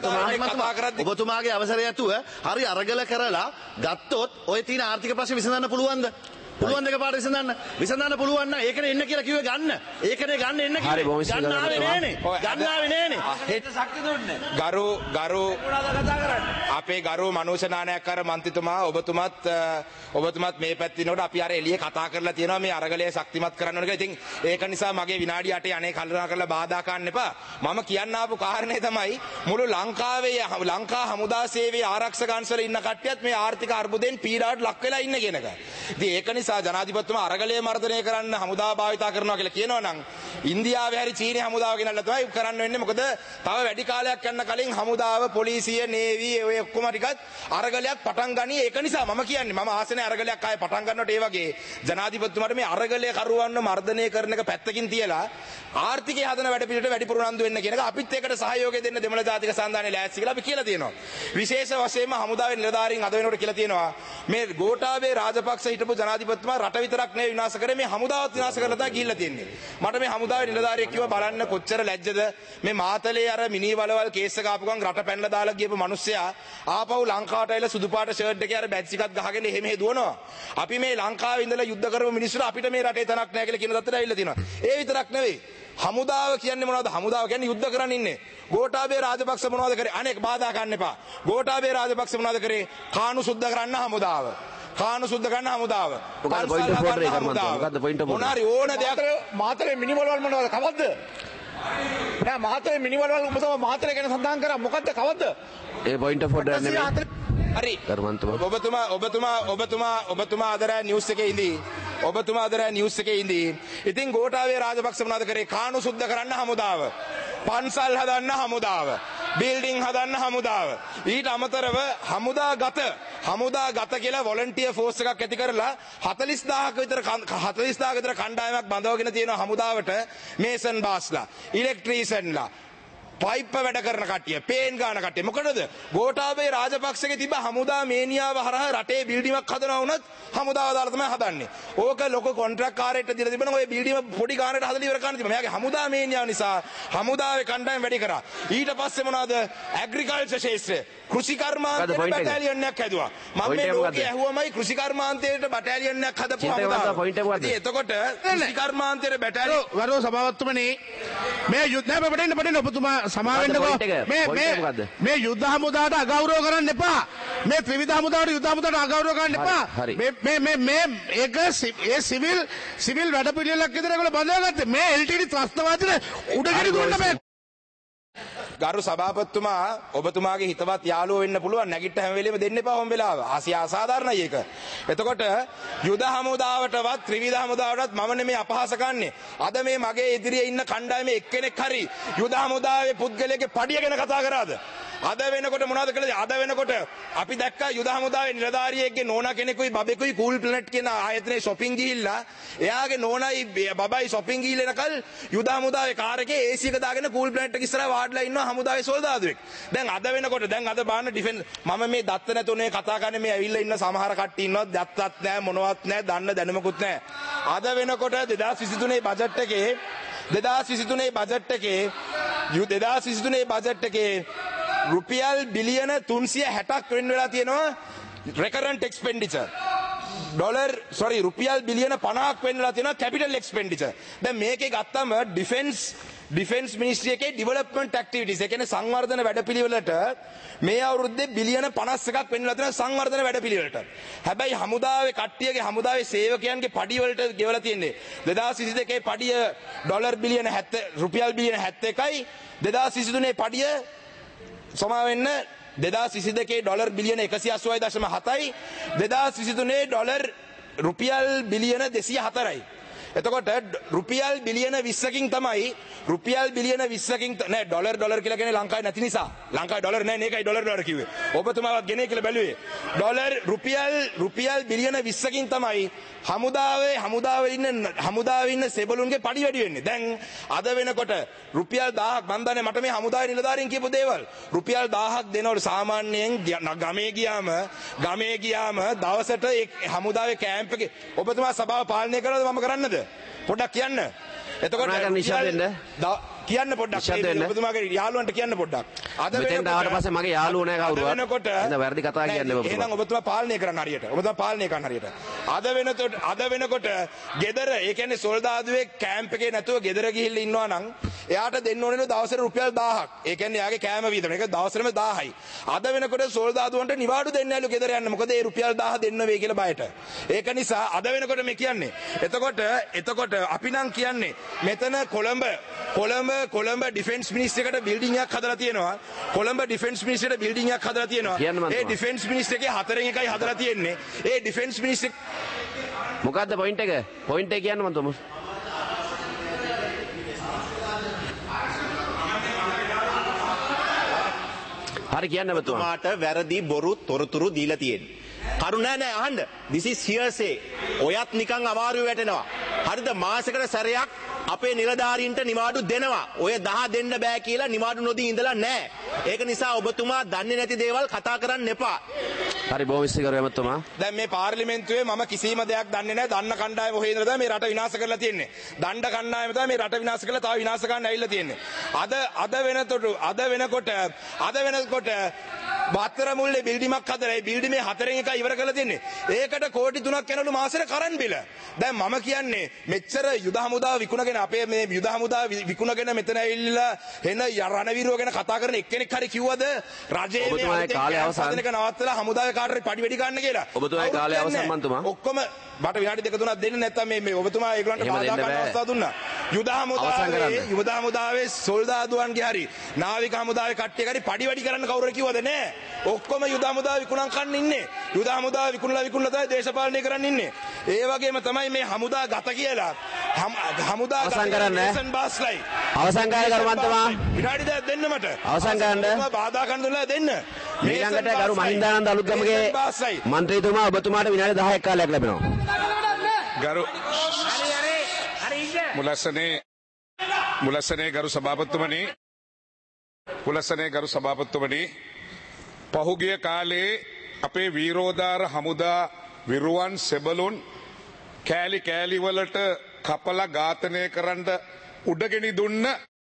කතා කරද්දී ඔබතුමාගේ අවසරය ඇතුව හරි අරගල කරලා ගත්තොත් ඔය තියෙන ආර්ථික ප්‍රශ්න විසඳන්න පුළුවන්ද? පුළුවන් දෙක පාට විසඳන්න. විසඳන්න පුළුවන් නම් ඒකනේ එන්න කියලා කිව්වේ ගන්න. ඒකනේ ගන්න එන්න කිව්වේ. හරි බොහොම ස්තුතියි. ගන්නාවේ නෑනේ. ගන්නාවේ නෑනේ. හෙට ශක්තිය දුන්නේ. ගරු ගරු කතා කරන්නේ. අපේ ගරු මනෝජ නානායක්කාර මන්ත්‍රීතුමා ඔබතුමත් ඔබතුමත් මේ පැත්තිනකොට අපි අර එළියේ කතා කරලා තියෙනවා මේ අරගලය ශක්තිමත් කරන්න ඕන කියලා. ඉතින් ඒක නිසා මගේ විනාඩි අටේ අනේ කල්පනා කරලා බාධා ගන්න එපා. මම කියන්න ආපු කාරණේ තමයි මුළු ලංකාවේ ලංකා හමුදා සේවයේ ආරක්ෂක අංශවල ඉන්න කට්ටියත් මේ ආර්ථික අර්බුදයෙන් පීඩාවට ලක් වෙලා ඉන්න කියන එක. ඉතින් ඒක නිසා ජනාධිපතිතුමා අරගලය මර්ධනය කරන්න හමුදාව භාවිතා කරනවා කියලා කියනවා නම් ඉන්දියාවේ හරි චීනයේ හමුදාව ගෙනල්ලා තමයි කරන්න වෙන්නේ. මොකද තව වැඩි කාලයක් යන්න කලින් හමුදාව, පොලිසිය, නේවි ඔය ඔක්කොම ටිකත් අරගලයක් පටන් ගනී. ඒක නිසා මම කියන්නේ මම ආසනේ අරගලයක් ආයේ පටන් ගන්නකොට ඒ වගේ ජනාධිපතිතුමාට මේ අරගලය කරුවන්ව මර්ධනය කරන එක පැත්තකින් තියලා ආර්ථිකය හදන වැඩ පිළිවෙලට වැඩිපුර උනන්දු වෙන්න කියන එක අපිත් ඒකට සහයෝගය දෙන්න දෙමළ ජාතික සන්ධානයේ ලෑස්ති කියලා අපි කියලා තියෙනවා. විශේෂ වශයෙන්ම හමුදාවේ නිලධාරීන් අද වෙනකොට කියලා තියෙනවා මේ ගෝඨාභය රාජපක්ෂ හිටපු ජනාධිපති ජනාධිපතිතුමා රට විතරක් නෙවෙයි විනාශ කරේ මේ හමුදාවත් විනාශ කරලා තමයි ගිහිල්ලා තියෙන්නේ. මට මේ හමුදාවේ නිලධාරියෙක් කිව්වා බලන්න කොච්චර ලැජ්ජද මේ මාතලේ අර මිනි වලවල් කේස් එක ආපු ගමන් රට පැනලා දාලා ගියපු මිනිස්සයා ආපහු ලංකාවට ඇවිල්ලා සුදු පාට ෂර්ට් එකේ අර බැච් එකක් ගහගෙන එහෙම හේදුවනවා. අපි මේ ලංකාවේ ඉඳලා යුද්ධ කරපු මිනිස්සුන්ට අපිට මේ රටේ තනක් නැහැ කියලා කියන දත්තට ඇවිල්ලා තියෙනවා. ඒ විතරක් නෙවෙයි. හමුදාව කියන්නේ මොනවද? හමුදාව කියන්නේ යුද්ධ කරන් ඉන්නේ. ගෝඨාභය රාජපක්ෂ මොනවද කරේ? අනේක බාධා ගන්න එපා. ගෝඨාභය රාජපක්ෂ මොනවද කරේ? කානු සුද්ධ කරන්න හමුදාව. කානු සුද්ධ කරන්න හමුදාව. මොකද්ද පොයින්ට් ඔෆ් ඕඩර් එක කරමු. මොකද්ද පොයින්ට් ඔෆ් ඕඩර්? මොනාරි ඕන දෙයක් මාතරේ මිනිවලවල් මොනවද කවද්ද? නෑ මාතරේ මිනිවලවල් ඔබතුමා මාතරේ ගැන සඳහන් කරා මොකද්ද කවද්ද? ඒ පොයින්ට් ඔෆ් ඕඩර් නෙමෙයි. හරි. කර්මන්තම. ඔබතුමා ඔබතුමා ඔබතුමා ඔබතුමා අදර නිවුස් එකේ ඉඳී. ඔබතුමා අදර නිවුස් එකේ ඉඳී. ඉතින් ගෝඨාභය රාජපක්ෂ මොනවද කරේ? කානු සුද්ධ කරන්න හමුදාව. පන්සල් හදන්න හමුදාව. බිල්ඩින් හදන්න හමුදාව. ඊට අමතරව හමුදා ගත හමුදා ගත කියලා වොලන්ටියර් ෆෝස් එකක් ඇති කරලා හතළිස් දාහක විතර හතළිස් දාහක විතර කණ්ඩායමක් බඳවගෙන තියෙනවා හමුදාවට මේසන් බාස්ලා ඉලෙක්ට්‍රීෂියන්ලා පයිප්ප වැඩ කරන කට්ටිය පේන් ගාන කට්ටිය මොකටද ගෝඨාභය රාජපක්ෂගේ තිබ්බ හමුදා මේනියාව හරහා රටේ බිල්ඩිමක් හදනවා වුණත් හමුදාව දාලා තමයි හදන්නේ. ඕක ලොකු කොන්ට්‍රැක්ට් කාරයෙක්ට දීලා තිබුණා ඔය බිල්ඩිම පොඩි ගානකට හදලා ඉවර කරන්න තිබුණා. මෙයාගේ හමුදා මේනියාව නිසා හමුදාවේ කණ්ඩායම වැඩි කරා. ඊට පස්සේ මොනවද? ඇග්‍රිකල්චර් ශාස්ත්‍රය කෘෂි කර්මාන්තයට බැටාලියන් එකක් හැදුවා. මම මේ ලෝකේ ඇහුවමයි කෘෂි කර්මාන්තයට බැටාලියන් එකක් හදපු හමුදාව. ඉතින් එතකොට කෘෂි කර්මාන්තයට බැටාලියන් වරෝ සභාවත්තුමනි මේ යුද්ධ නෑ බඩෙන්න බඩෙන්න ඔබතුමා සමාවෙන්නකෝ මේ මේ මේ යුද්ධ හමුදාවට අගෞරව කරන්න එපා. මේ ත්‍රිවිධ හමුදාවට යුද්ධ හමුදාවට අගෞරව කරන්න එපා. මේ මේ මේ මේ ඒක ඒ සිවිල් සිවිල් වැඩපිළිවෙලක් විතර ඒගොල්ලෝ බඳවාගත්තේ. මේ එල් ටී ඩී ත්‍රස්තවාදීට උඩගෙඩි දුන්න මේ ගරු සභාපතිතුමා ඔබතුමාගේ හිතවත් යාළුවෝ වෙන්න පුළුවන් නැගිට හැම වෙලෙම දෙන්න එපා හොම් වෙලාව. ආසිය අසාධාරණයි ඒක. එතකොට යුද හමුදාවටවත් ත්‍රිවිධ හමුදාවටවත් මම නෙමෙයි අපහාස කරන්නේ. අද මේ මගේ ඉදිරියේ ඉන්න කණ්ඩායමේ එක්කෙනෙක් හරි යුද හමුදාවේ පුද්ගලයෙක්ගේ පඩිය ගැන කතා කරාද? අද වෙනකොට මොනවද කළේ? අද වෙනකොට අපි දැක්කා යුද හමුදාවේ නිලධාරියෙක්ගේ නෝනා කෙනෙකුයි බබෙකුයි කූල් ප්ලැනට් කියන ආයතනයේ shopping ගිහිල්ලා එයාගේ නෝනායි බබයි shopping ගිහිල්ලා එනකල් යුද හමුදාවේ කාර් එකේ ඒ සී එක දාගෙන කූල් ප්ලැනට් එක ඉස්සරහා වාඩිලා ඉන්නවා හමුදාවේ සොල්දාදුවෙක්. දැන් අද වෙනකොට දැන් අද බාන්න ඩිෆෙන්ස් මම මේ දත්ත නැතුනේ කතා කරන්නේ මේ ඇවිල්ලා ඉන්න සමහර කට්ටිය ඉන්නවා දත්තත් නැහැ මොනවත් නැහැ දන්න දැනුමකුත් නැහැ. අද වෙනකොට දෙදාස් විසිතුනේ බජට් එකේ දෙදාස් විසිතුනේ බජට් එකේ දෙදාස් විසිතුනේ බජට් එකේ රුපියල් බිලියන තුන්සිය හැටක් වෙන් වෙලා තියෙනවා recurrent expenditure. ඩොලර් sorry රුපියල් බිලියන පනහක් වෙන් වෙලා තියෙනවා capital expenditure. දැන් මේකේ ගත්තම defense ඩිෆෙන්ස් මිනිස්ට්‍රි එකේ ඩෙවලොප්මන්ට් ඇක්ටිවිටීස් ඒ කියන්නේ සංවර්ධන වැඩපිළිවෙලට මේ අවුරුද්දේ බිලියන පනස් එකක් වෙන්නලා තියෙනවා සංවර්ධන වැඩපිළිවෙලට. හැබැයි හමුදාවේ කට්ටියගේ හමුදාවේ සේවකයන්ගේ පඩි වලට ගෙවලා තියෙන්නේ දෙදාස් විසි දෙකේ පඩිය ඩොලර් බිලියන හැත්තෑ රුපියල් බිලියන හැත්තෑ එකයි දෙදාස් විසි තුනේ පඩිය සමා වෙන්න දෙදාස් විසි දෙකේ ඩොලර් බිලියන එකසිය අසූවයි දශම හතයි දෙදාස් විසි තුනේ ඩොලර් රුපියල් බිලියන දෙසිය හතරයි. එතකොට රුපියල් බිලියන විස්සකින් තමයි රුපියල් බිලියන විස්සකින් නෑ ඩොලර් ඩොලර් කියලා කියන්නේ ලංකාවේ නැති නිසා ලංකාවේ ඩොලර් නෑ මේකයි ඩොලර් ඩොලර් කිව්වේ ඔබතුමාවත් ගෙනේ කියලා බැලුවේ ඩොලර් රුපියල් රුපියල් බිලියන විස්සකින් තමයි හමුදාවේ හමුදාවේ ඉන්න හමුදාවේ ඉන්න සෙබළුන්ගේ පඩි වැඩි වෙන්නේ. දැන් අද වෙනකොට රුපියල් දහයක් මන් දන්නේ මට මේ හමුදාවේ නිලධාරීන් කියපු දේවල් රුපියල් දහයක් දෙනවලු සාමාන්‍යයෙන් ගමේ ගියාම ගමේ ගියාම දවසට ඒ හමුදාවේ කැම්ප් එකේ ඔබතුමා සභාව පාලනය කරනවද මම කරන්නද පොඩ්ඩක් කියන්න. එතකොට කියන්න පොඩ්ඩක් ඔබතුමාගේ යාළුවන්ට කියන්න පොඩ්ඩක්. අද මෙතෙන් ආවට පස්සේ මගේ යාළුවෝ නෑ කවුරුවත්. වෙනකොට එහෙනම් වැරදි කතා කියන්නේ ඔබතුමා. එහෙනම් ඔබතුමා පාලනය කරන්න හරියට. ඔබතුමා පාලනය කරන්න හරියට. අද වෙනකොට අද වෙනකොට ගෙදර ඒ කියන්නේ සොල්දාදුවේ කැම්ප් එකේ නැතුව ගෙදර ගිහිල්ලා ඉන්නවා නම් එයාට දෙන්න ඕනේ දවසට රුපියල් දහයක්. ඒ කියන්නේ එයාගේ කෑම විතර. ඒක දවසටම දහයයි. අද වෙනකොට සොල්දාදුවන්ට නිවාඩු දෙන්න ඇලු ගෙදර යන්න. මොකද ඒ රුපියල් දහය දෙන්න වෙයි කියලා බයට. ඒක නිසා අද වෙනකොට මේ කියන්නේ. එතකොට එතකොට අපි නම් කියන්නේ මෙතන කොළඹ කොළඹ කොළඹ ඩිෆෙන්ස් මිනිස්ට්‍රි එකට බිල්ඩින් එකක් හදලා තියෙනවා. කොළඹ ඩිෆෙන්ස් මිනිස්ට්‍රියට බිල්ඩින් එකක් හදලා තියෙනවා. ඒ ඩිෆෙන්ස් මිනිස්ට්‍රි එකේ හතරෙන් එකයි හදලා තියෙන්නේ. ඒ ඩිෆෙන්ස් මිනිස්ට්‍රි මොකද්ද පොයින්ට් එක? පොයින්ට් එක කියන්න මම තුමු. හරි කියන්න බතුමාට වැරදි බොරු තොරතුරු දීලා තියෙන්නේ. කරුණා නෑ අහන්න. This is hearsay. ඔයත් නිකන් අමාරු වැටෙනවා. හරිද මාසෙකට සැරයක් අපේ නිලධාරීන්ට නිවාඩු දෙනවා. ඔය දහ දෙන්න බෑ කියලා නිවාඩු නොදී ඉඳලා නැහැ. ඒක නිසා ඔබතුමා දන්නේ නැති දේවල් කතා කරන්න එපා. හරි බොහොම ස්තුතියි කරු එමතුමා. දැන් මේ පාර්ලිමේන්තුවේ මම කිසිම දෙයක් දන්නේ නැහැ. දන්න කණ්ඩායම කොහේ ඉඳලාද මේ රට විනාශ කරලා තියෙන්නේ. දණ්ඩ කණ්ඩායම තමයි මේ රට විනාශ කරලා තව විනාශ කරන්න ඇවිල්ලා තියෙන්නේ. අද අද වෙනකොට අද වෙනකොට අද වෙනකොට බත්තර මුල්ලේ බිල්ඩිමක් හදලා ඒ බිල්ඩිමේ හතරෙන් එකයි ඉවර කරලා තියෙන්නේ. ඒකට කෝටි තුනක් යනලු මාසෙට කරන් බිල. දැන් මම කියන්නේ මෙච්චර යුද හමුදා විකුණගෙන අපේ මේ යුද හමුදා විකුණගෙන මෙතන ඇවිල්ලා එන රණවීරයෝ ගැන කතා කරන එක්කෙනෙක් හරි කිව්වද රජයේ මේ කාලය අවසන් දෙක නවත්තලා හමුදාවේ කාටරි පඩි වැඩි ගන්න කියලා. ඔබතුමාගේ කාලය අවසන් මන්තුමා. ඔක්කොම මට විනාඩි දෙක තුනක් දෙන්න නැත්තම් මේ මේ ඔබතුමා ඒගොල්ලන්ට බාධා කරන අවස්ථාව දුන්නා. යුද හමුදාවේ යුද හමුදාවේ සොල්දාදුවන්ගේ හරි නාවික හමුදාවේ කට්ටිය හරි පඩි වැඩි කරන්න කවුරු කිව්වද නෑ. ඔක්කොම යුද හමුදාව විකුණන් කන්න ඉන්නේ. යුද හමුදාව විකුණලා විකුණලා තමයි දේශපාලනය කරන්න ඉන්නේ. ඒ වගේම තමයි මේ හමුදා ගත කියලා හමුදා අවසන් කරන්න බාස්ලයි. අවසන් කරන්න කරු මන්තුමා. විනාඩි දෙකක් දෙන්න මට. අවසන් කරන්න. බාධා කරන්න දුන්නා දෙන්න. ඊළඟට කරු මහින්දානන්ද අලුත්ගමගේ මන්ත්‍රීතුමා ඔබතුමාට විනාඩි දහයක් කාලයක් ලැබෙනවා. ගරු මුලස්සනේ මුලස්සනේ ගරු සභාපතිතුමනි මුලස්සනේ ගරු සභාපතිතුමනි පහුගිය කාලේ අපේ වීරෝදාර හමුදා විරුවන් සෙබළුන් කෑලි කෑලි වලට කපලා ඝාතනය කරන්න උඩගෙනි දුන්න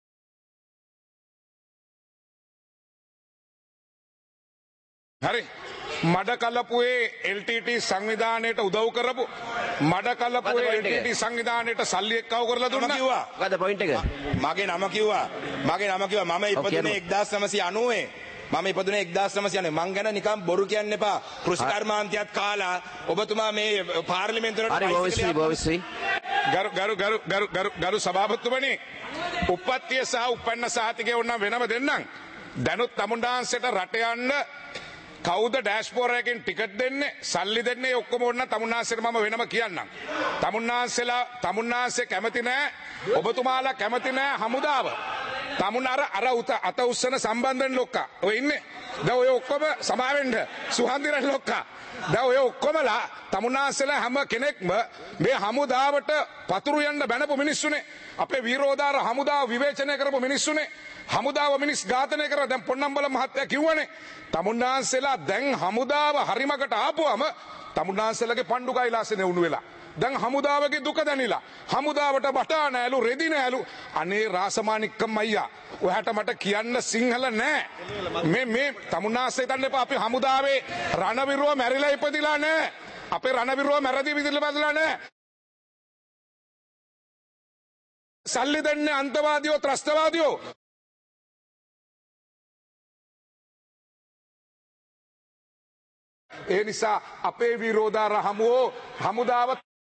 හරි මඩකලපුවේ එල් ටී ටී සංවිධානයට උදව් කරපු මඩකලපුවේ එල් ටී ටී සංවිධානයට සල්ලි එක්කව කරලා දුන්නා කිව්වා. මොකද පොයින්ට් එක? මගේ නම කිව්වා. මගේ නම කිව්වා. මම ඉපදුනේ එක්දාස් නවසිය අනූවේ. මම ඉපදුනේ එක්දාස් නවසිය අනූවේ. මං ගැන නිකන් බොරු කියන්න එපා. කෘෂි කර්මාන්තයත් කාලා ඔබතුමා මේ පාර්ලිමේන්තුවට හරි බොවිසි බොවිසි ගරු ගරු ගරු ගරු ගරු ගරු සභාපතිතුමනි උපත්තිය සහ උපන්න සහතිකය වුණා වෙනම දෙන්නම්. දැනුත් තමුන්ඩාන්සෙට රට යන්න කවුද ඩෑෂ්බෝර්ඩ් එකෙන් ටිකට් දෙන්නේ සල්ලි දෙන්නේ ඔක්කොම ඕන තමුන්නාන්සේට මම වෙනම කියන්නම්. තමුන්නාන්සේලා තමුන්නාන්සේ කැමති නෑ ඔබතුමාලා කැමති නෑ හමුදාව. තමුන් අර අර උත අත උස්සන සම්බන්ධන් ලොක්කා. ඔය ඉන්නේ. දැන් ඔය ඔක්කොම සමාවෙන්න සුහන්දිරන් ලොක්කා. දැන් ඔය ඔක්කොමලා තමුන්නාන්සේලා හැම කෙනෙක්ම මේ හමුදාවට පතුරු යන්න බැනපු මිනිස්සුනේ. අපේ වීරෝදාර හමුදාව විවේචනය කරපු මිනිස්සුනේ. හමුදාව මිනිස් ඝාතනය කරලා දැන් පොන්නම්බල මහත්තයා කිව්වනේ තමුන්නාන්සේලා දැන් හමුදාව හරිමකට ආපුවම තමුන්නාන්සේලාගේ පණ්ඩු කයිලාසනේ උණු වෙලා දැන් හමුදාවගේ දුක දැනිලා හමුදාවට බටා නෑලු රෙදි නෑලු අනේ රාසමානික්කම් අයියා ඔයාට මට කියන්න සිංහල නෑ මේ මේ තමුන්නාන්සේ දන්න එපා අපි හමුදාවේ රණවිරුව මැරිලා ඉපදිලා නෑ අපේ රණවිරුව මැරදී විදිහට බදලා නෑ සල්ලි දෙන්නේ අන්තවාදියෝ ත්‍රස්තවාදියෝ ඒ නිසා අපේ විරෝධාර හමුවෝ හමුදාව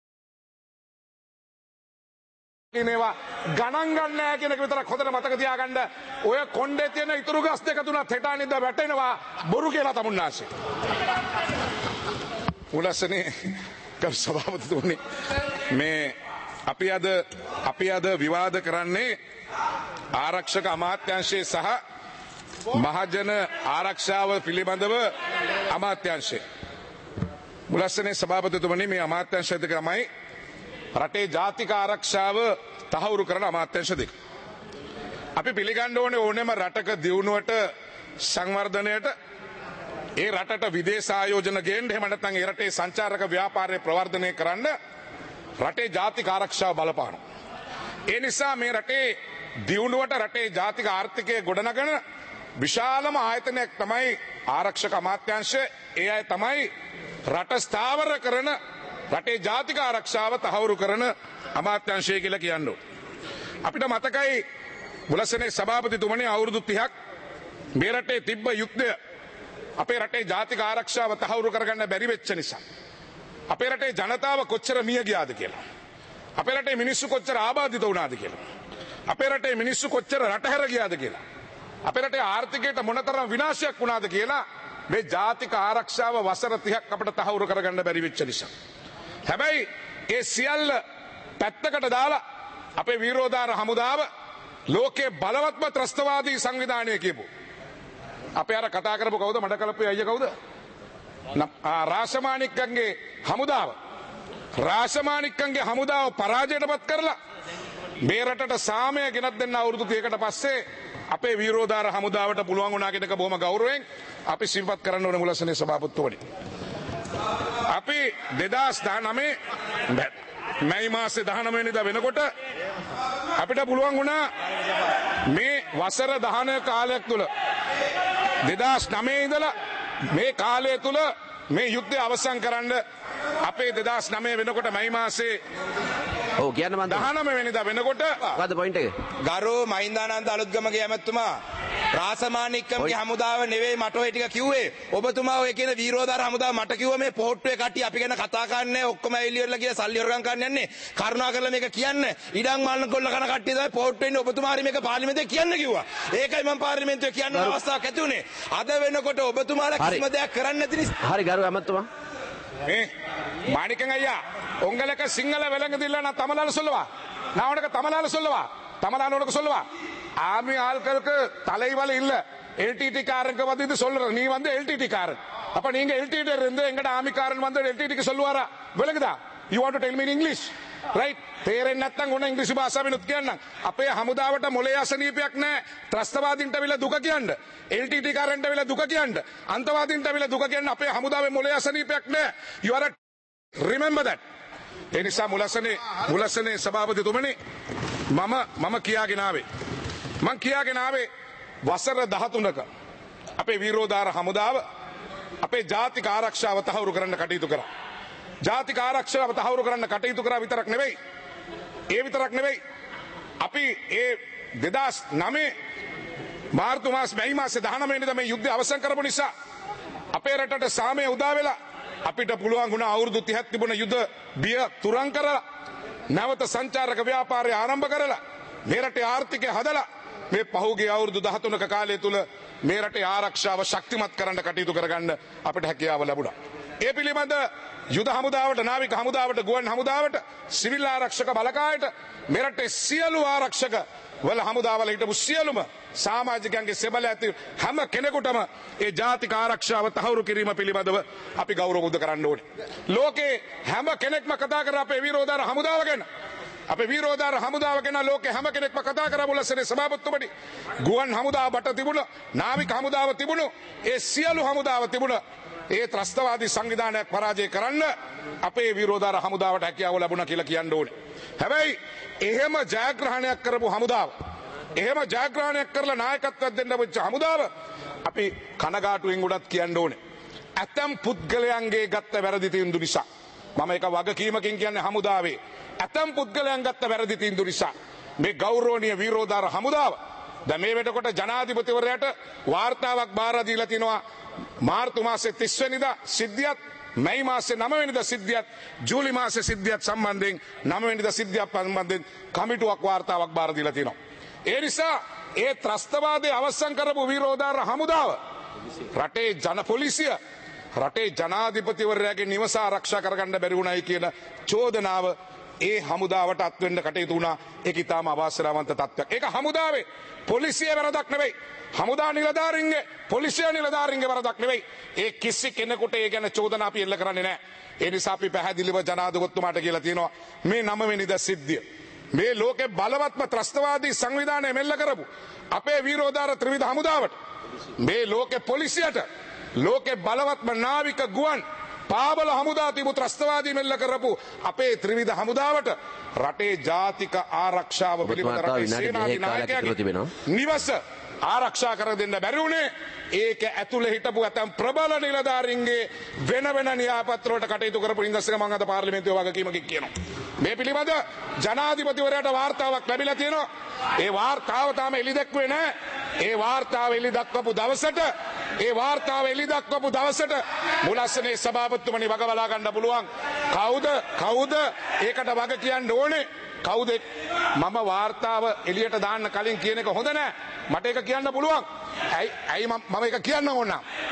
නවා ගණන් ගන්න නැහැ කියන එක විතරක් හොඳට මතක තියාගන්න. ඔය කොණ්ඩේ තියෙන ඉතුරු ගස් දෙක තුනක් හෙටානින්ද වැටෙනවා බොරු කියලා තමුන්නාසේ. උලස්සනේ කරු සභාපතිතුමනි මේ අපි අද අපි අද විවාද කරන්නේ ආරක්ෂක අමාත්‍යාංශයේ සහ මහජන ආරක්ෂාව පිළිබඳව අමාත්‍යාංශය. මුලස්සනේ සභාපතිතුමනි මේ අමාත්‍යාංශ දෙක තමයි රටේ ජාතික ආරක්ෂාව තහවුරු කරන අමාත්‍යාංශ දෙක. අපි පිළිගන්න ඕනේ ඕනෑම රටක දියුණුවට සංවර්ධනයට ඒ රටට විදේශ ආයෝජන ගේන්න එහෙම නැත්නම් ඒ රටේ සංචාරක ව්‍යාපාරය ප්‍රවර්ධනය කරන්න රටේ ජාතික ආරක්ෂාව බලපානවා. ඒ නිසා මේ රටේ දියුණුවට රටේ ජාතික ආර්ථිකය ගොඩනගන විශාලම ආයතනයක් තමයි ආරක්ෂක අමාත්‍යාංශය. ඒ අය තමයි රට ස්ථාවර කරන රටේ ජාතික ආරක්ෂාව තහවුරු කරන අමාත්‍යාංශය කියලා කියන්නේ. අපිට මතකයි මුලස්සනේ සභාපතිතුමනි අවුරුදු තිහක් මේ රටේ තිබ්බ යුද්ධය අපේ රටේ ජාතික ආරක්ෂාව තහවුරු කරගන්න බැරි වෙච්ච නිසා. අපේ රටේ ජනතාව කොච්චර මිය ගියාද කියලා. අපේ රටේ මිනිස්සු කොච්චර ආබාධිත වුණාද කියලා. අපේ රටේ මිනිස්සු කොච්චර රටහැර ගියාද කියලා. අපේ රටේ ආර්ථිකයට මොනතරම් විනාශයක් වුණාද කියලා මේ ජාතික ආරක්ෂාව වසර තිහක් අපිට තහවුරු කරගන්න බැරි වෙච්ච නිසා. හැබැයි ඒ සියල්ල පැත්තකට දාලා අපේ වීරෝදාර හමුදාව ලෝකයේ බලවත්ම ත්‍රස්තවාදී සංවිධානය කියපු අපේ අර කතා කරපු කවුද මඩකලපුවේ අයියා කවුද රාසමානික්කන්ගේ හමුදාව රාසමානික්කන්ගේ හමුදාව පරාජයටපත් කරලා මේ රටට සාමය ගෙනත් දෙන්න අවුරුදු තිහකට පස්සේ අපේ වීරෝදාර හමුදාවට පුළුවන් වුණා කියන එක බොහොම ගෞරවයෙන් අපි සිහිපත් කරන්න ඕනේ මුලසනේ සභාපතිතුමනි. අපි දෙදාස් දහනවය මැයි මාසේ දහනවය වෙනිදා වෙනකොට අපිට පුළුවන් වුණා මේ වසර දහනක කාලයක් තුල දෙදාස් නවය ඉඳලා මේ කාලය තුල මේ යුද්ධය අවසන් කරන්න අපේ දෙදාස් නවය වෙනකොට මැයි මාසේ ඔව් කියන්න මන්ද දහනවය වෙනිදා වෙනකොට මොකද්ද පොයින්ට් එක? ගරු මහින්දානන්ද අලුත්ගමගේ ඇමතුමා රාසමානික්කම්ගේ හමුදාව නෙවෙයි මට ඔය ටික කිව්වේ. ඔබතුමා ඔය කියන වීරෝදාර හමුදාව මට කිව්වා මේ පොහොට්ටුවේ කට්ටිය අපි ගැන කතා කරන්නේ ඔක්කොම එළියවල ගිහලා සල්ලි හොරගම් කරන්න යන්නේ. කරුණාකරලා මේක කියන්න. ඉඩම් මාල්න කොල්ල කන කට්ටිය තමයි පොහොට්ටුවේ ඉන්නේ. ඔබතුමා හරි මේක පාර්ලිමේන්තුවේ කියන්න කිව්වා. ඒකයි මම පාර්ලිමේන්තුවේ කියන්න අවස්ථාවක් ඇති උනේ. අද වෙනකොට ඔබතුමාලා කිසිම දෙයක් කරන්නේ නැති නිසා. හරි ගරු ඇමතුමා. ஏ மாணிக்கங்க ஐயா உங்களுக்கு சிங்கள விலங்குது இல்ல நான் தமிழால சொல்லவா நான் உனக்கு தமிழால சொல்லவா தமிழால உனக்கு சொல்லவா ஆர்மி ஆட்களுக்கு தலைவலி இல்ல எல்டிடி காரங்க வந்து இது சொல்ற நீ வந்து எல்டிடி காரன் அப்ப நீங்க எல்டிடி இருந்து எங்கட ஆர்மி காரன் வந்து எல்டிடிக்கு சொல்லுவாரா விலங்குதா you want to tell me in english right තේරෙන්නේ නැත්නම් උන ඉංග්‍රීසි භාෂාවෙනුත් කියන්නම් අපේ හමුදාවට මොලේ අසනීපයක් නැහැ ත්‍රස්තවාදීන්ට විල දුක කියන්න එල්ටිටි කාරන්ට විල දුක කියන්න අන්තවාදීන්ට විල දුක කියන්න අපේ හමුදාවේ මොලේ අසනීපයක් නැහැ you are a remember that ඒ නිසා මුලසනේ මුලසනේ සභාපතිතුමනි මම මම කියාගෙන ආවේ මම කියාගෙන ආවේ වසර දහතුනක අපේ වීරෝදාර හමුදාව අපේ ජාතික ආරක්ෂාව තහවුරු කරන්න කටයුතු කරා ජාතික ආරක්ෂාව තහවුරු කරන්න කටයුතු කරා විතරක් නෙවෙයි ඒ විතරක් නෙවෙයි අපි ඒ දෙදාස් නවය මාර්තු මාස මැයි මාසේ දහනවය වෙනිදා මේ යුද්ධය අවසන් කරපු නිසා අපේ රටට සාමය උදා වෙලා අපිට පුළුවන් වුණා අවුරුදු තිහක් තිබුණ යුද බිය තුරන් කරලා නැවත සංචාරක ව්‍යාපාරය ආරම්භ කරලා මේ රටේ ආර්ථිකය හදලා මේ පහුගිය අවුරුදු දහතුනක කාලය තුල මේ රටේ ආරක්ෂාව ශක්තිමත් කරන්න කටයුතු කරගන්න අපිට හැකියාව ලැබුණා. ඒ පිළිබඳ යුද හමුදාවට නාවික හමුදාවට ගුවන් හමුදාවට සිවිල් ආරක්ෂක බලකායට මේ රටේ සියලු ආරක්ෂක වල හමුදාවල හිටපු සියලුම සමාජිකයන්ගේ සෙබල ඇති හැම කෙනෙකුටම ඒ ජාතික ආරක්ෂාව තහවුරු කිරීම පිළිබඳව අපි ගෞරව බුද්ධ කරන්න ඕනේ. ලෝකේ හැම කෙනෙක්ම කතා කර අපේ වීරෝදාර හමුදාව ගැන අපේ වීරෝදාර හමුදාව ගැන ලෝකේ හැම කෙනෙක්ම කතා කරා මුලසනේ සභාපතිතුමනි ගුවන් හමුදාව බට තිබුණ නාවික හමුදාව තිබුණු ඒ සියලු හමුදාව තිබුණ ඒ ත්‍රස්තවාදී සංවිධානයක් පරාජය කරන්න අපේ වීරෝදාර හමුදාවට හැකියාව ලැබුණා කියලා කියන්න ඕනේ. හැබැයි එහෙම ජයග්‍රහණයක් කරපු හමුදාව එහෙම ජයග්‍රහණයක් කරලා නායකත්වයක් දෙන්න වෙච්ච හමුදාව අපි කනගාටුවෙන් උඩත් කියන්න ඕනේ. ඇතම් පුද්ගලයන්ගේ ගත්ත වැරදි තීන්දුව නිසා මම ඒක වගකීමකින් කියන්නේ හමුදාවේ ඇතම් පුද්ගලයන් ගත්ත වැරදි තීන්දුව නිසා මේ ගෞරවනීය වීරෝදාර හමුදාව දැන් මේ වෙනකොට ජනාධිපතිවරයාට වාර්තාවක් බාර දීලා තිනවා මාර්තු මාසේ තිස් වෙනිදා සිද්ධියත් මැයි මාසේ නවය වෙනිදා සිද්ධියත් ජූලි මාසේ සිද්ධියත් සම්බන්ධයෙන් නවය වෙනිදා සිද්ධියක් සම්බන්ධයෙන් කමිටුවක් වාර්තාවක් බාර දීලා තිනවා. ඒ නිසා ඒ ත්‍රස්තවාදයේ අවසන් කරපු වීරෝදාර හමුදාව රටේ ජන පොලිසිය රටේ ජනාධිපතිවරයාගේ නිවස ආරක්ෂා කරගන්න බැරි වුණයි කියන චෝදනාව ඒ හමුදාවට අත් වෙන්න කටයුතු වුණා. ඒක ඊටාම අවාසනාවන්ත තත්ත්වයක්. ඒක හමුදාවේ පොලිසිය වැරදක් නෙවෙයි. හමුදා නිලධාරීන්ගේ පොලිසිය නිලධාරීන්ගේ වැරදක් නෙවෙයි. ඒ කිසි කෙනෙකුට ඒ ගැන චෝදනා අපි එල්ල කරන්නේ නැහැ. ඒ නිසා අපි පැහැදිලිව ජනාධිපතිතුමාට කියලා තියෙනවා මේ නවය වෙනිදා සිද්ධිය මේ ලෝකේ බලවත්ම ත්‍රස්තවාදී සංවිධානය මෙල්ල කරපු අපේ වීරෝදාර ත්‍රිවිධ හමුදාවට මේ ලෝකේ පොලිසියට ලෝකේ බලවත්ම නාවික ගුවන් පාබල හමුදා තිබු ත්‍රස්තවාදී මෙල්ල කරපු අපේ ත්‍රිවිධ හමුදාවට රටේ ජාතික ආරක්ෂාව පිළිබඳ රටේ සේනාධි නායකයාගේ නිවස ආරක්ෂා කර දෙන්න බැරි වුණේ ඒක ඇතුලේ හිටපු ඇතම් ප්‍රබල නිලධාරීන්ගේ වෙන වෙන න්‍යායපත්‍ර වලට කටයුතු කරපු ඉන්දස්ක මම අද පාර්ලිමේන්තුවේ වගකීමකින් කියනවා. මේ පිළිබඳ ජනාධිපතිවරයාට වාර්තාවක් ලැබිලා තියෙනවා. ඒ වාර්තාව තාම එළි දැක්ුවේ නැහැ. ඒ වාර්තාව එළි දක්වපු දවසට ඒ වාර්තාව එළි දක්වපු දවසට මුලස්සනේ සභාපතිතුමනි වග බලා ගන්න පුළුවන්. කවුද කවුද ඒකට වග කියන්න ඕනේ? කවුද මම වාර්තාව එළියට දාන්න කලින් කියන එක හොඳ නැහැ. මට ඒක කියන්න පුළුවන්. ඇයි ඇයි මම ඒක කියන්න ඕන?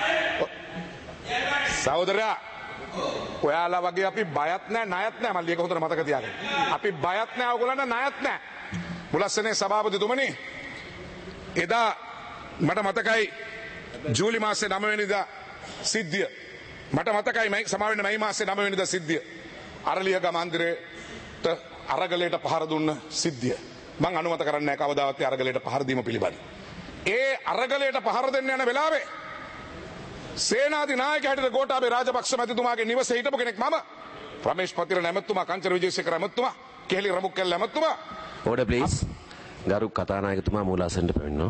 සහෝදරයා ඔයාලා වගේ අපි බයත් නැහැ ණයත් නැහැ මල්ලි ඒක හොඳට මතක තියාගන්න. අපි බයත් නැහැ ඔයගොල්ලන්ට ණයත් නැහැ. මුලස්සනේ සභාපතිතුමනි එදා මට මතකයි ජූලි මාසේ නවය වෙනිදා සිද්ධිය. මට මතකයි මයි සමාවෙන්න මයි මාසේ නවය වෙනිදා සිද්ධිය. අරලියගම මන්දිරේට අරගලයට පහර දුන්න සිද්ධිය. මං අනුමත කරන්නේ නැහැ කවදාවත් ඒ අරගලයට පහර දීම පිළිබඳ. ඒ අරගලයට පහර දෙන්න යන වෙලාවේ සේනාධිනායක හැටියට ගෝඨාභය රාජපක්ෂ මැතිතුමාගේ නිවසේ හිටපු කෙනෙක් මම. රමේෂ් පතිරණ ඇමතුමා, කංචන විජේසේකර ඇමතුමා, කෙහෙලි රමුක්කැල්ල ඇමතුමා. Order please. ගරු කතානායකතුමා මූලාසනට පැමිණෙනවා.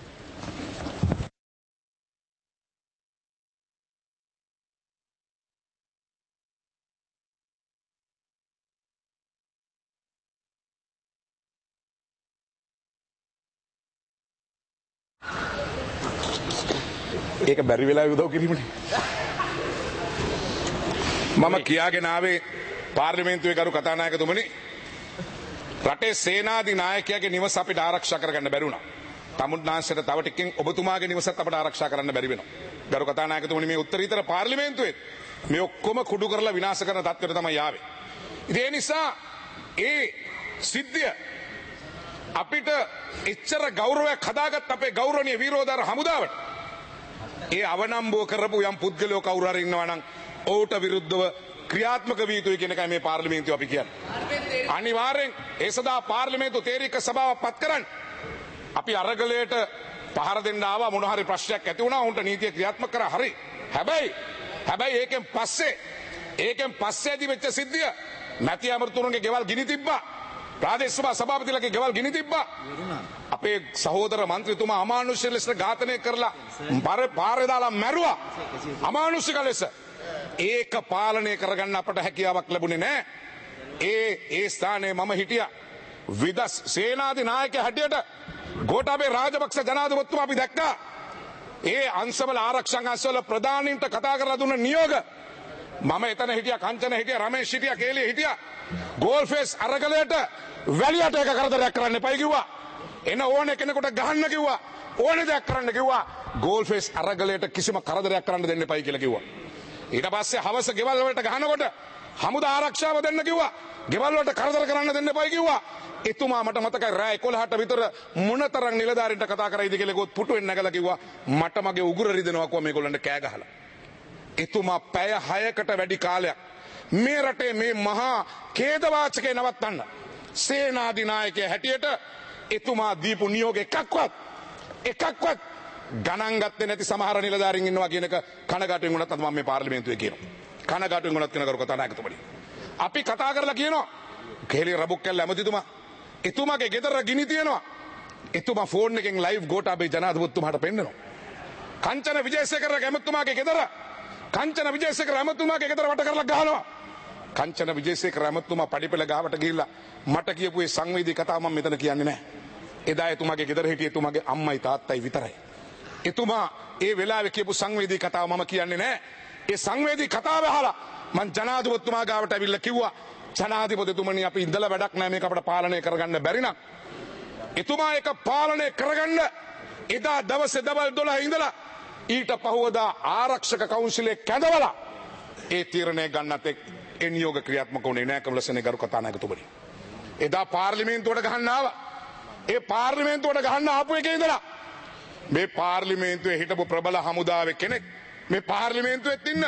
ඒක බැරි වෙලා උදව් කිරීමනේ. මම කියාගෙන ආවේ පාර්ලිමේන්තුවේ ගරු කතානායකතුමනි රටේ සේනාධි නායකයාගේ නිවස අපිට ආරක්ෂා කරගන්න බැරි වුණා. තමුන්නාන්සේට තව ටිකකින් ඔබතුමාගේ නිවසත් අපිට ආරක්ෂා කරන්න බැරි වෙනවා. ගරු කතානායකතුමනි මේ උත්තරීතර පාර්ලිමේන්තුවේ මේ ඔක්කොම කුඩු කරලා විනාශ කරන තත්ත්වයට තමයි ආවේ. ඉතින් ඒ නිසා ඒ සිද්ධිය අපිට එච්චර ගෞරවයක් හදාගත් අපේ ගෞරවනීය වීරෝදාර හමුදාවට ඒ අවනම්බුව කරපු යම් පුද්ගලයෝ කවුරු හරි ඉන්නවා නම් ඔහුට විරුද්ධව ක්‍රියාත්මක විය යුතුයි කියන එකයි මේ පාර්ලිමේන්තුව අපි කියන්නේ. අනිවාර්යෙන් ඒ සදා පාර්ලිමේන්තු තේරීක සභාවක් පත් කරන්න. අපි අරගලයට පහර දෙන්න ආවා මොන හරි ප්‍රශ්නයක් ඇති වුණා උන්ට නීතිය ක්‍රියාත්මක කරා හරි. හැබැයි හැබැයි ඒකෙන් පස්සේ ඒකෙන් පස්සේදී වෙච්ච සිද්ධිය මැති අමරතුරුන්ගේ ගෙවල් ගිනි තිබ්බා. ප්‍රාදේශ සභා සභාපතිලගේ ගෙවල් ගිනි තිබ්බා. අපේ සහෝදර මන්ත්‍රීතුමා අමානුෂ්‍ය ලෙස ඝාතනය කරලා පාරේ දාලා මැරුවා. අමානුෂික ලෙස. ඒක පාලනය කරගන්න අපට හැකියාවක් ලැබුණේ නැහැ. ඒ ඒ ස්ථානයේ මම හිටියා. විදස් සේනාධි නායක හැටියට ගෝඨාභය රාජපක්ෂ ජනාධිපතිතුමා අපි දැක්කා. ඒ අංශවල ආරක්ෂක අංශවල ප්‍රධානීන්ට කතා කරලා දුන්න නියෝග මම එතන හිටියා, කංචන හිටියා, රමේෂ් හිටියා, කේලිය හිටියා. ගෝල්ෆේස් අරගලයට වැලියට එක කරදරයක් කරන්න එපයි කිව්වා. එන ඕනේ කෙනෙකුට ගහන්න කිව්වා. ඕනේ දෙයක් කරන්න කිව්වා. ගෝල්ෆේස් අරගලයට කිසිම කරදරයක් කරන්න දෙන්න එපයි කියලා කිව්වා. ඊට පස්සේ හවස ගෙවල් වලට ගහනකොට හමුදා ආරක්ෂාව දෙන්න කිව්වා. ගෙවල් වලට කරදර කරන්න දෙන්න එපයි කිව්වා. එතුමා මට මතකයි රෑ එකොළහට විතර මොනතරම් නිලධාරීන්ට කතා කරයිද කියලා ගොත් පුටුවෙන් නැගලා කිව්වා මට මගේ උගුර රිදෙනවා කොහොම මේගොල්ලන්ට කෑ ගහලා. එතුමා පැය හයකට වැඩි කාලයක් මේ රටේ මේ මහා ඛේදවාචකේ නවත්තන්න සේනාධි නායකයා හැටියට එතුමා දීපු නියෝග එකක්වත් එකක්වත් ගණන් ගත්තේ නැති සමහර නිලධාරීන් ඉන්නවා කියන එක කනගාටුවෙන් වුණත් මම මේ පාර්ලිමේන්තුවේ කියනවා. කනගාටුවෙන් වුණත් කියන කරු කතානායකතුමනි. අපි කතා කරලා කියනවා කෙහෙලි රබුක්කැල්ල ඇමතිතුමා එතුමාගේ ගෙදර ගිනි තියෙනවා. එතුමා ෆෝන් එකෙන් ලයිව් ගෝඨාභය ජනාධිපතිතුමාට පෙන්නනවා. කංචන විජේසේකර ඇමතිතුමාගේ ගෙදර කංචන විජේසේකර ඇමතිතුමාගේ ගෙදර වට කරලා ගහනවා. කංචන විජේසේකර ඇමතිතුමා පඩිපෙළ ගාවට ගිහිල්ලා මට කියපු ඒ සංවේදී කතාව මම මෙතන කියන්නේ නැහැ. එදා එතුමාගේ ගෙදර හිටිය එතුමාගේ අම්මයි තාත්තයි විතරයි. එතුමා ඒ වෙලාවේ කියපු සංවේදී කතාව මම කියන්නේ නැහැ. ඒ සංවේදී කතාව අහලා මං ජනාධිපතිතුමා ගාවට ඇවිල්ලා කිව්වා ජනාධිපතිතුමනි අපි ඉඳලා වැඩක් නැහැ මේක අපිට පාලනය කරගන්න බැරි නම්. එතුමා ඒක පාලනය කරගන්න එදා දවසේ දවල් දොළහ ඉඳලා ඊට පහුවදා ආරක්ෂක කවුන්සිලේ කැඳවලා ඒ තීරණය ගන්නත් එක් ඒ නියෝග ක්‍රියාත්මක වුණේ නැහැ කමලසනේ ගරු කතානායකතුමනි. එදා පාර්ලිමේන්තුවට ගහන්න ආවා. ඒ පාර්ලිමේන්තුවට ගහන්න ආපු එකේ ඉඳලා මේ පාර්ලිමේන්තුවේ හිටපු ප්‍රබල හමුදාවේ කෙනෙක් මේ පාර්ලිමේන්තුවෙත් ඉන්න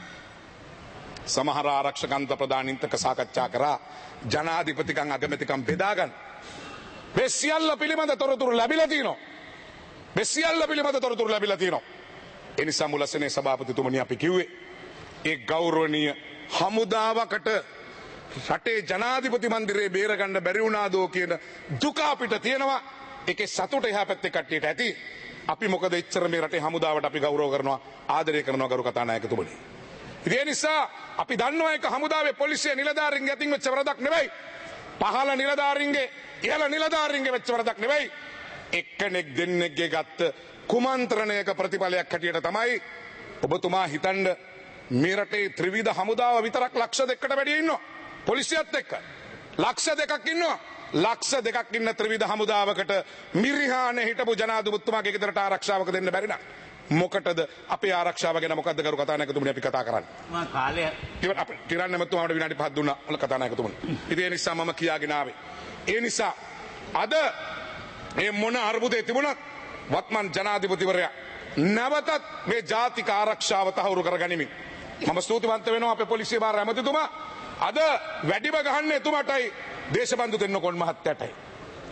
සමහර ආරක්ෂකන්ත ප්‍රධානීන්තක සාකච්ඡා කරා ජනාධිපතිකම් අගමැතිකම් බෙදාගන්න. මේ සියල්ල පිළිබඳ තොරතුරු ලැබිලා තියෙනවා. මේ සියල්ල පිළිබඳ තොරතුරු ලැබිලා තියෙනවා. ඒ නිසා මුලසනේ සභාපතිතුමනි අපි කිව්වේ ඒ ගෞරවනීය හමුදාවකට රටේ ජනාධිපති මන්දිරේ බේරගන්න බැරි වුණාදෝ කියන දුක අපිට තියෙනවා. ඒකේ සතුට එහා පැත්තේ කට්ටියට ඇති. අපි මොකද එච්චර මේ රටේ හමුදාවට අපි ගෞරව කරනවා ආදරය කරනවා ගරු කතානායකතුමනි. ඒ නිසා අපි දන්නවා ඒක හමුදාවේ පොලිසිය නිලධාරීන්ගේ අතින් වෙච්ච වරදක් නෙවෙයි. පහළ නිලධාරීන්ගේ ඉහළ නිලධාරීන්ගේ වෙච්ච වරදක් නෙවෙයි. එක්කෙනෙක් දෙන්නෙක්ගේ ගත්ත කුමන්ත්‍රණයක ප්‍රතිඵලයක් හැටියට තමයි ඔබතුමා හිතන්න මේ රටේ ත්‍රිවිධ හමුදාව විතරක් ලක්ෂ දෙකකට වැඩි ඉන්නවා. පොලිසියත් එක්ක ලක්ෂ දෙකක් ඉන්නවා. ලක්ෂ දෙකක් ඉන්න ත්‍රිවිධ හමුදාවකට මිරිහානේ හිටපු ජනාධිපතිතුමාගේ ගෙදරට ආරක්ෂාවක දෙන්න බැරි නම් මොකටද අපේ ආරක්ෂාව ගැන මොකද්ද කරු කතානායකතුමනි අපි කතා කරන්නේ. මම කාලය ඉතින් අපි තිරන්න මතුමාට විනාඩි පහක් දුන්නා මොන කතානායකතුමනි. ඉතින් ඒ නිසා මම කියාගෙන ආවේ. ඒ නිසා අද මේ මොන අර්බුදේ තිබුණත් වත්මන් ජනාධිපතිවරයා නැවතත් මේ ජාතික ආරක්ෂාව තහවුරු කරගනිමින් මම ස්තුතිවන්ත වෙනවා අපේ පොලිසිය භාර ඇමතිතුමා. අද වැඩිම ගහන්නේ එතුමාටයි දේශබන්දු දෙන්න කොන් මහත්තයටයි.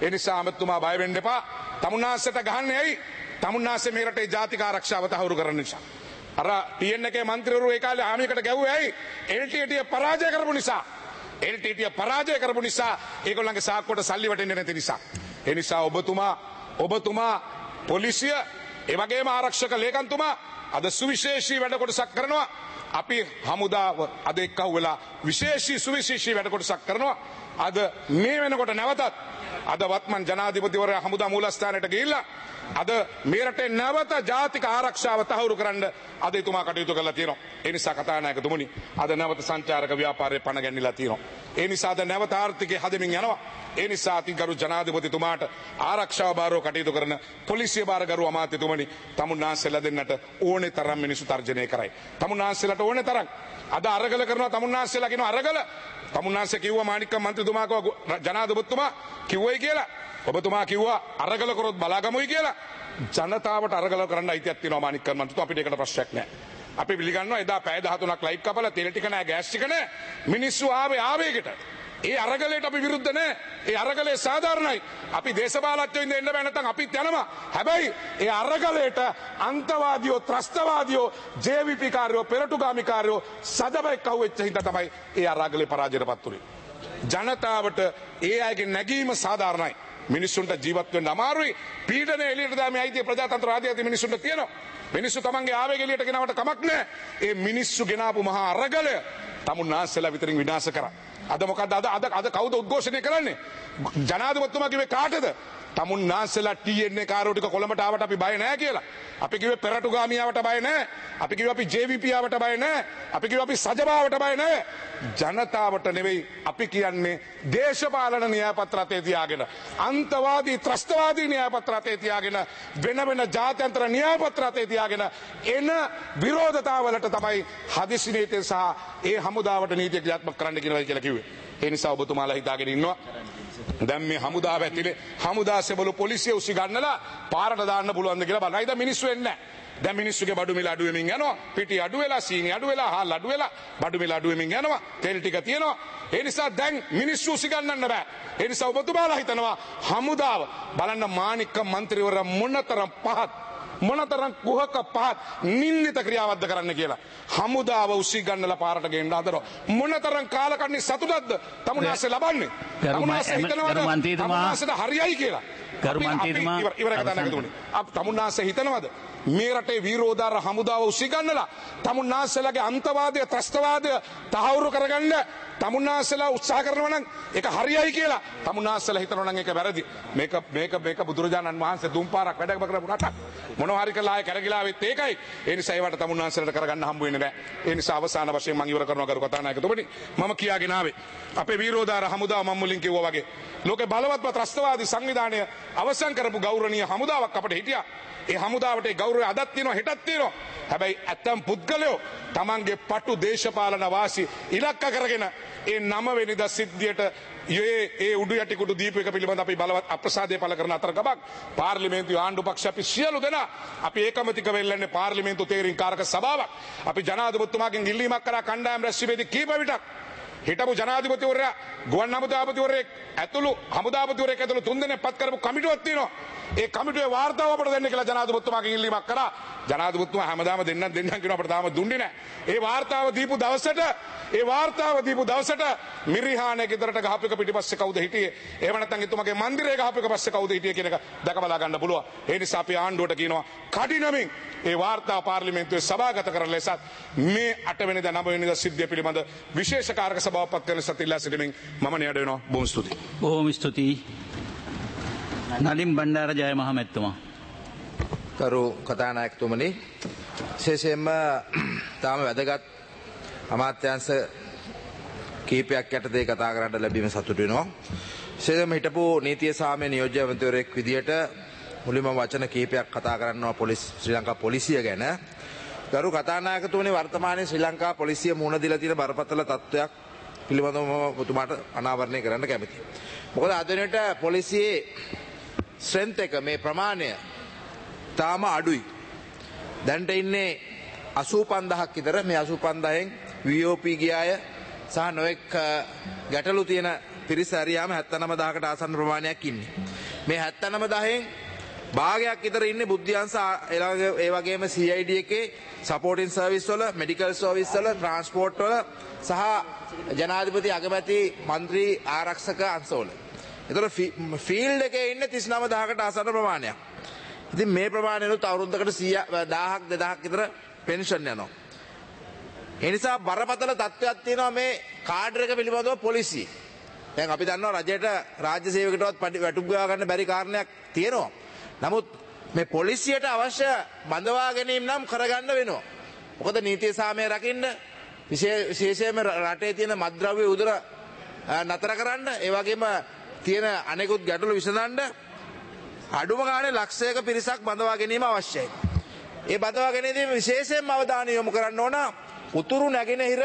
ඒ නිසා අමතුමා බය වෙන්න එපා. තමුන්නාසයට ගහන්නේ ඇයි? තමුන්නාසේ මේ රටේ ජාතික ආරක්ෂාව තහවුරු කරන නිසා. අර ටී එන් එකේ මන්ත්‍රීවරු ඒ කාලේ ආමියකට ගැව්වේ ඇයි? එල් ටී ටී පරාජය කරපු නිසා. එල් ටී ටී පරාජය කරපු නිසා ඒගොල්ලන්ගේ සාක්කුවට සල්ලි වටින්නේ නැති නිසා. ඒ නිසා ඔබතුමා ඔබතුමා පොලිසිය ඒ වගේම ආරක්ෂක ලේකම්තුමා අද සුවිශේෂී වැඩ කොටසක් කරනවා. අපි හමුදාව අද එක්කව වෙලා විශේෂී සුවිශේෂී වැඩ කොටසක් කරනවා. අද මේ වෙනකොට නැවතත් අද වත්මන් ජනාධිපතිවරයා හමුදා මූලස්ථානයට ගිහිල්ලා අද මේ රටේ නැවත ජාතික ආරක්ෂාව තහවුරු කරන්න අද එතුමා කටයුතු කරලා තියෙනවා. ඒ නිසා කතානායකතුමනි අද නැවත සංචාරක ව්‍යාපාරයේ පණ ගැන්විලා තියෙනවා. ඒ නිසා අද නැවත ආර්ථිකය හදමින් යනවා. ඒ නිසා අතිගරු ජනාධිපතිතුමාට ආරක්ෂාව බාරව කටයුතු කරන පොලිසිය බාරගරු අමාත්‍යතුමනි තමුන්නාන්සෙලා දෙන්නට ඕනේ තරම් මිනිසු තර්ජනය කරයි. තමුන්නාන්සෙලාට ඕනේ තරම් අද අරගල කරනවා. තමුන්නාන්සෙලා කියනවා අරගල. තමුන්නාන්සේ කිව්වා මාණික්කම් මන්ත්‍රීතුමා කව ජනාධිපතිතුමා කිව්වයි කියලා. ඔබතුමා කිව්වා අරගල කරොත් බලාගමුයි කියලා. ජනතාවට අරගල කරන්න අයිතියක් තියෙනවා මාණික්කම් මන්ත්‍රීතුමා. අපිට ඒකට ප්‍රශ්නයක් නැහැ. අපි පිළිගන්නවා එදා පැය දහතුනක් ලයිට් කපලා තෙල් ටික නැහැ ගෑස් ටික නැහැ. මිනිස්සු ආවේ ආවේගයට. ඒ අරගලයට අපි විරුද්ධ නැහැ. ඒ අරගලේ සාධාරණයි. අපි දේශපාලඥයෝ ඉඳ එන්න බෑ නැත්නම් අපිත් යනවා. හැබැයි ඒ අරගලයට අන්තවාදියෝ ත්‍රස්තවාදියෝ ජේ වී පී කාර්යෝ පෙරටුගාමිකාරයෝ සදබෙක් අහුවෙච්ච හින්දා තමයි ඒ අරගලේ පරාජයටපත් වුනේ. ජනතාවට ඒ අයගේ නැගීම සාධාරණයි. මිනිස්සුන්ට ජීවත් වෙන්න අමාරුයි. පීඩනය එළියට දාමේ අයිතිය ප්‍රජාතන්ත්‍ර ආදිවාසී මිනිස්සුන්ට තියෙනවා. මිනිස්සු තමන්ගේ ආවේග එළියට ගෙනාවට කමක් නැහැ. ඒ මිනිස්සු ගෙනාපු මහා අරගලය තමුන්නාන්සෙලා විතරින් විනාශ කරා. අද මොකද අද අද අද කවුද උද්ඝෝෂණය කරන්නේ? ජනාධිපතිතුමා කිව්වේ කාටද? තමුන්නාන්සෙලා ටී එන් ඒ කාරෝ ටික කොළඹට ආවට අපි බය නැහැ කියලා. අපි කිව්වේ පෙරටුගාමියාවට බය නැහැ. අපි කිව්වේ අපි ජේ වී පී ආවට බය නැහැ. අපි කිව්වේ අපි සජබාවට බය නැහැ. ජනතාවට නෙවෙයි අපි කියන්නේ දේශපාලන න්‍යායපත්‍ර අතේ තියාගෙන අන්තවාදී ත්‍රස්තවාදී න්‍යායපත්‍ර අතේ තියාගෙන වෙන වෙන ජාත්‍යන්තර න්‍යායපත්‍ර අතේ තියාගෙන එන විරෝධතාවලට තමයි හදිසි නීතිය සහ ඒ හමුදාවට නීතිය ක්‍රියාත්මක කරන්න කියනවා කියලා කිව්වේ. ඒ නිසා ඔබතුමාලා හිතාගෙන ඉන්නවා දැන් මේ හමුදාව ඇතුලේ හමුදා සෙබළු පොලිසිය උසි ගන්නලා පාරට දාන්න පුළුවන්ද කියලා බලන්න. දැන් මිනිස්සු එන්නේ නැහැ. දැන් මිනිස්සුගේ බඩු මිල අඩු වෙමින් යනවා. පිටි අඩු වෙලා, සීනි අඩු වෙලා, හාල් අඩු වෙලා, බඩු මිල අඩු වෙමින් යනවා. තෙල් ටික තියෙනවා. ඒ නිසා දැන් මිනිස්සු උසි ගන්නන්න බෑ. ඒ නිසා ඔබතුමාලා හිතනවා හමුදාව බලන්න මාණික්කම් මන්ත්‍රීවරයා මොනතරම් පහත් මොනතරම් කුහක පහත් නින්දිත ක්‍රියාවක්ද කරන්න කියලා. හමුදාව උසි ගන්නලා පාරට ගෙන්න හදනවා. මොනතරම් කාලකන්ණි සතුටක්ද තමුන්නාසේ ලබන්නේ? තමුන්නාසේ හිතනවාද තමුන්නාසේට හරියයි කියලා? ගරු මන්ත්‍රීතුමා ඉවර කතා නැගතුනේ. අප තමුන්නාසේ හිතනවාද මේ රටේ වීරෝදාර හමුදාව උසි ගන්නලා තමුන්නාසේලාගේ අන්තවාදය ත්‍රස්තවාදය තහවුරු කරගන්න තමුන්නාසේලා උත්සාහ කරනවා නම් ඒක හරියයි කියලා තමුන්නාසේලා හිතනවා නම් ඒක වැරදි. මේක මේක මේක බුදුරජාණන් වහන්සේ දුම් පාරක් වැඩ කරපු රටක්. මොනවා හරි කළා ආයේ කරගිලා වෙත් ඒකයි. ඒ නිසා ඒවට තමුන්නාසේලාට කරගන්න හම්බ වෙන්නේ නැහැ. ඒ නිසා අවසාන වශයෙන් මම ඉවර කරනවා ගරු කතානායකතුමනි. මම කියාගෙන ආවේ අපේ වීරෝදාර හමුදාව මම මුලින් කිව්වා වගේ ලෝකේ බලවත්ම ත්‍රස්තවාදී සංවිධානය අවසන් කරපු ගෞරවනීය හමුදාවක් අපිට හිටියා. ඒ හමුදාවට ඒ ගෞරවය අදත් තියෙනවා හෙටත් තියෙනවා. හැබැයි ඇත්තම් පුද්ගලයෝ තමන්ගේ පටු දේශපාලන වාසි ඉලක්ක කරගෙන ඒ නව වෙනිදා සිද්ධියට ඒ ඒ උඩු යටි කුඩු දීප එක පිළිබඳ අපි බලවත් අප්‍රසාදය පළ කරන අතර ගමක් පාර්ලිමේන්තුවේ ආණ්ඩු පක්ෂ අපි සියලු දෙනා අපි ඒකමතික වෙල්ලන්නේ පාර්ලිමේන්තු තේරීම් කාරක සභාවක්. අපි ජනාධිපතිතුමාගෙන් ඉල්ලීමක් කරා කණ්ඩායම් රැස්වීමේදී කීප විටක් හිටපු ජනාධිපතිවරයා ගුවන් හමුදාපතිවරයෙක් ඇතුළු හමුදාපතිවරයෙක් ඇතුළු තුන්දෙනෙක් පත් කරපු කමිටුවක් තියෙනවා. ඒ කමිටුවේ වාර්තාව අපට දෙන්න කියලා ජනාධිපතිතුමාගෙන් ඉල්ලීමක් කරා. ජනාධිපතිතුමා හැමදාම දෙන්නම් දෙන්නම් කියනවා අපට තාම දුන්නේ නැහැ. ඒ වාර්තාව දීපු දවසට ඒ වාර්තාව දීපු දවසට මිරිහානේ ගෙදරට ගහපු එක පිටිපස්සේ කවුද හිටියේ? එහෙම නැත්නම් එතුමාගේ මන්දිරේ ගහපු එක පස්සේ කවුද හිටියේ කියන එක දැක බලා ගන්න පුළුවන්. ඒ නිසා අපි ආණ්ඩුවට කියනවා කඩිනමින් ඒ වාර්තාව පාර්ලිමේන්තුවේ සභාගත කරන ලෙසත් මේ අට වෙනිදා නව වෙනිදා සිද්ධිය පිළිබඳ විශේෂ කාර්ක සභාවක් පත් කරන ලෙසත් ඉල්ලා සිටිමින් මම නියඩ වෙනවා. බොහොම ස්තුතියි. බොහොම ස්තුතියි. නලින් බණ්ඩාර ජය මහමැතිතුමා. කරු කතානායකතුමනි විශේෂයෙන්ම තාම වැදගත් අමාත්‍යාංශ කීපයක් යටතේ කතා කරන්න ලැබීම සතුටු වෙනවා. විශේෂයෙන්ම හිටපු නීතිය සාමය නියෝජ්‍ය මන්ත්‍රීවරයෙක් විදියට මුලින්ම වචන කීපයක් කතා කරනවා පොලිස් ශ්‍රී ලංකා පොලිසිය ගැන. ගරු කතානායකතුමනි වර්තමානයේ ශ්‍රී ලංකා පොලිසිය මුහුණ දීලා තියෙන බරපතල තත්ත්වයක් පිළිබඳව මම ඔබතුමාට අනාවරණය කරන්න කැමතියි. මොකද අද වෙනට පොලිසියේ ස්ට්‍රෙන්ත් එක මේ ප්‍රමාණය තාම අඩුයි. දැන්ට ඉන්නේ අසූ පන්දහක් විතර. මේ අසූ පන්දහෙන් වී ඕ පී ගිය අය සහ නොඑක් ගැටලු තියෙන පිරිස හරියාම හැත්තෑ නවය දහසකට ආසන්න ප්‍රමාණයක් ඉන්නේ. මේ හැත්තනම දහෙන් භාගයක් විතර ඉන්නේ බුද්ධ්‍යංශ ඒ වගේම C I D එකේ සපෝටින් සර්විස් වල මෙඩිකල් සර්විස් වල ට්‍රාන්ස්පෝර්ට් වල සහ ජනාධිපති අගමැති මන්ත්‍රී ආරක්ෂක අංශවල. ඒතර ෆීල්ඩ් එකේ ඉන්නේ තිස් නවය දහසකට ආසන්න ප්‍රමාණයක්. ඉතින් මේ ප්‍රමාණයනොත් අවුරුද්දකට දහයක් දෙදහක් විතර පෙන්ෂන් යනවා. ඒ නිසා බරපතල තත්ත්වයක් තියෙනවා මේ කාඩර් එක පිළිබඳව පොලිසිය. දැන් අපි දන්නවා රජයට රාජ්‍ය සේවකයටවත් වැටුප් ගා ගන්න බැරි කාරණයක් තියෙනවා. නමුත් මේ පොලිසියට අවශ්‍ය බඳවා ගැනීම නම් කරගන්න වෙනවා. මොකද නීතිය සාමය රකින්න විශේෂයෙන්ම රටේ තියෙන මත්ද්‍රව්‍ය උදුර නතර කරන්න ඒ වගේම තියෙන අනෙකුත් ගැටලු විසඳන්න අඩුම ගානේ ලක්ෂයක පිරිසක් බඳවා ගැනීම අවශ්‍යයි. ඒ බඳවා ගැනීමේදී විශේෂයෙන්ම අවධානය යොමු කරන්න ඕන උතුරු නැගෙනහිර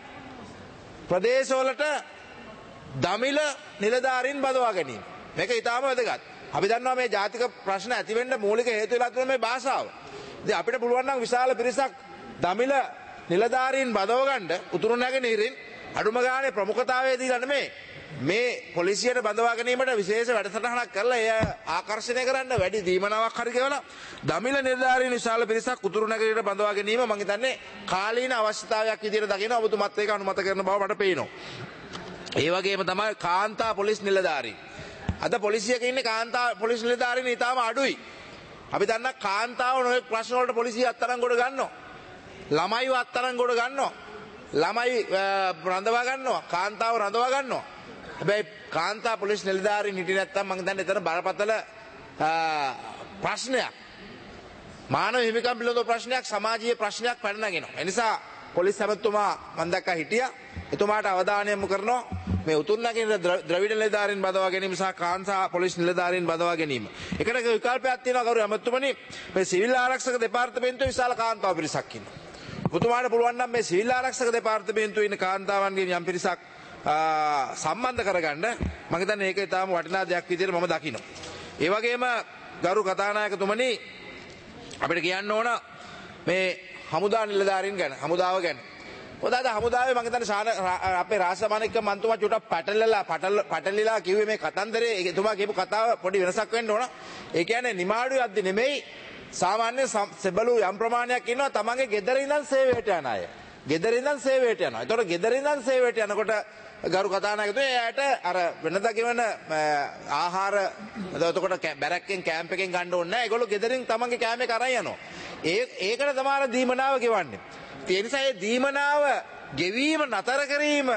ප්‍රදේශවලට දමිළ නිලධාරීන් බඳවා ගැනීම. මේක ඉතාම වැදගත්. අපි දන්නවා මේ ජාතික ප්‍රශ්න ඇති වෙන්න මූලික හේතු වෙලා තියෙන මේ භාෂාව. ඉතින් අපිට පුළුවන් නම් විශාල පිරිසක් දමිළ නිලධාරීන් බඳව ගන්න උතුරු නැගෙනහිරින් අඩුම ගානේ ප්‍රමුඛතාවය දීලා නෙමෙයි මේ පොලිසියට බඳවා ගැනීමට විශේෂ වැඩසටහනක් කරලා එය ආකර්ෂණය කරන්න වැඩි දීමනාවක් හරි ගෙවලා දමිළ නිලධාරීන් විශාල පිරිසක් උතුරු නැගෙනහිර බඳවා ගැනීම මම හිතන්නේ කාලීන අවශ්‍යතාවයක් විදිහට දකින්න ඔබතුමත් ඒක අනුමත කරන බව මට පේනවා. ඒ වගේම තමයි කාන්තා පොලිස් නිලධාරීන්. අද පොලිසියක ඉන්නේ කාන්තා පොලිස් නිලධාරීන් ඉතාම අඩුයි. අපි දන්නා කාන්තාව නොයෙක් ප්‍රශ්න වලට පොලිසිය අත්අඩංගුවට ගොඩ ගන්නවා. ළමයිව අත්අඩංගුවට ගොඩ ගන්නවා. ළමයි රඳවා ගන්නවා. කාන්තාව රඳවා ගන්නවා. හැබැයි කාන්තා පොලිස් නිලධාරීන් හිටියේ නැත්නම් මම හිතන්නේ එතන බරපතල ප්‍රශ්නයක්. මානව හිමිකම් පිළිබඳ ප්‍රශ්නයක් සමාජීය ප්‍රශ්නයක් පැන නගිනවා. ඒ නිසා පොලිස් ඇමතුමා මම දැක්කා හිටියා. එතුමාට අවධානය යොමු කරනවා මේ උතුරු නැගෙනහිර ද්‍රවිඩ නිලධාරීන් බඳවා ගැනීම සහ කාන්තා පොලිස් නිලධාරීන් බඳවා ගැනීම. එකට විකල්පයක් තියෙනවා ගරු ඇමතුමනි මේ සිවිල් ආරක්ෂක දෙපාර්තමේන්තුවේ විශාල කාන්තාව පිරිසක් ඉන්නවා. ඔබතුමාට පුළුවන් නම් මේ සිවිල් ආරක්ෂක දෙපාර්තමේන්තුවේ ඉන්න කාන්තාවන්ගෙන් යම් පිරිසක් සම්බන්ධ කරගන්න මම හිතන්නේ ඒක ඊටාම වටිනා දෙයක් විදිහට මම දකිනවා. ඒ වගේම ගරු කතානායකතුමනි අපිට කියන්න ඕන මේ හමුදා නිලධාරීන් ගැන හමුදාව ගැන. ඔදාද හමුදාවේ මම හිතන්නේ අපේ රාජසභානික මන්තුමා චුට්ටක් පැටලලා පැටලිලා කිව්වේ මේ කතන්දරේ එතුමා කියපු කතාව පොඩි වෙනසක් වෙන්න ඕන. ඒ කියන්නේ නිමාඩු යද්දි නෙමෙයි සාමාන්‍ය සෙබළු යම් ප්‍රමාණයක් ඉන්නවා තමන්ගේ ගෙදර ඉඳන් සේවයට යන අය. ගෙදර ඉඳන් සේවයට යනවා. ඒතකොට ගෙදර ඉඳන් සේවයට යනකොට ගරු කතානායකතුමා එයාට අර වෙනදා කියවන ආහාර එතකොට බැරක්කෙන් කැම්ප් එකෙන් ගන්න ඕනේ නැහැ. ඒගොල්ලෝ ගෙදරින් තමන්ගේ කැම්ප් එක අරන් යනවා. ඒ ඒකට තමයි දීමනාව ගෙවන්නේ. ඒ නිසා ඒ දීමනාව ගෙවීම නතර කිරීම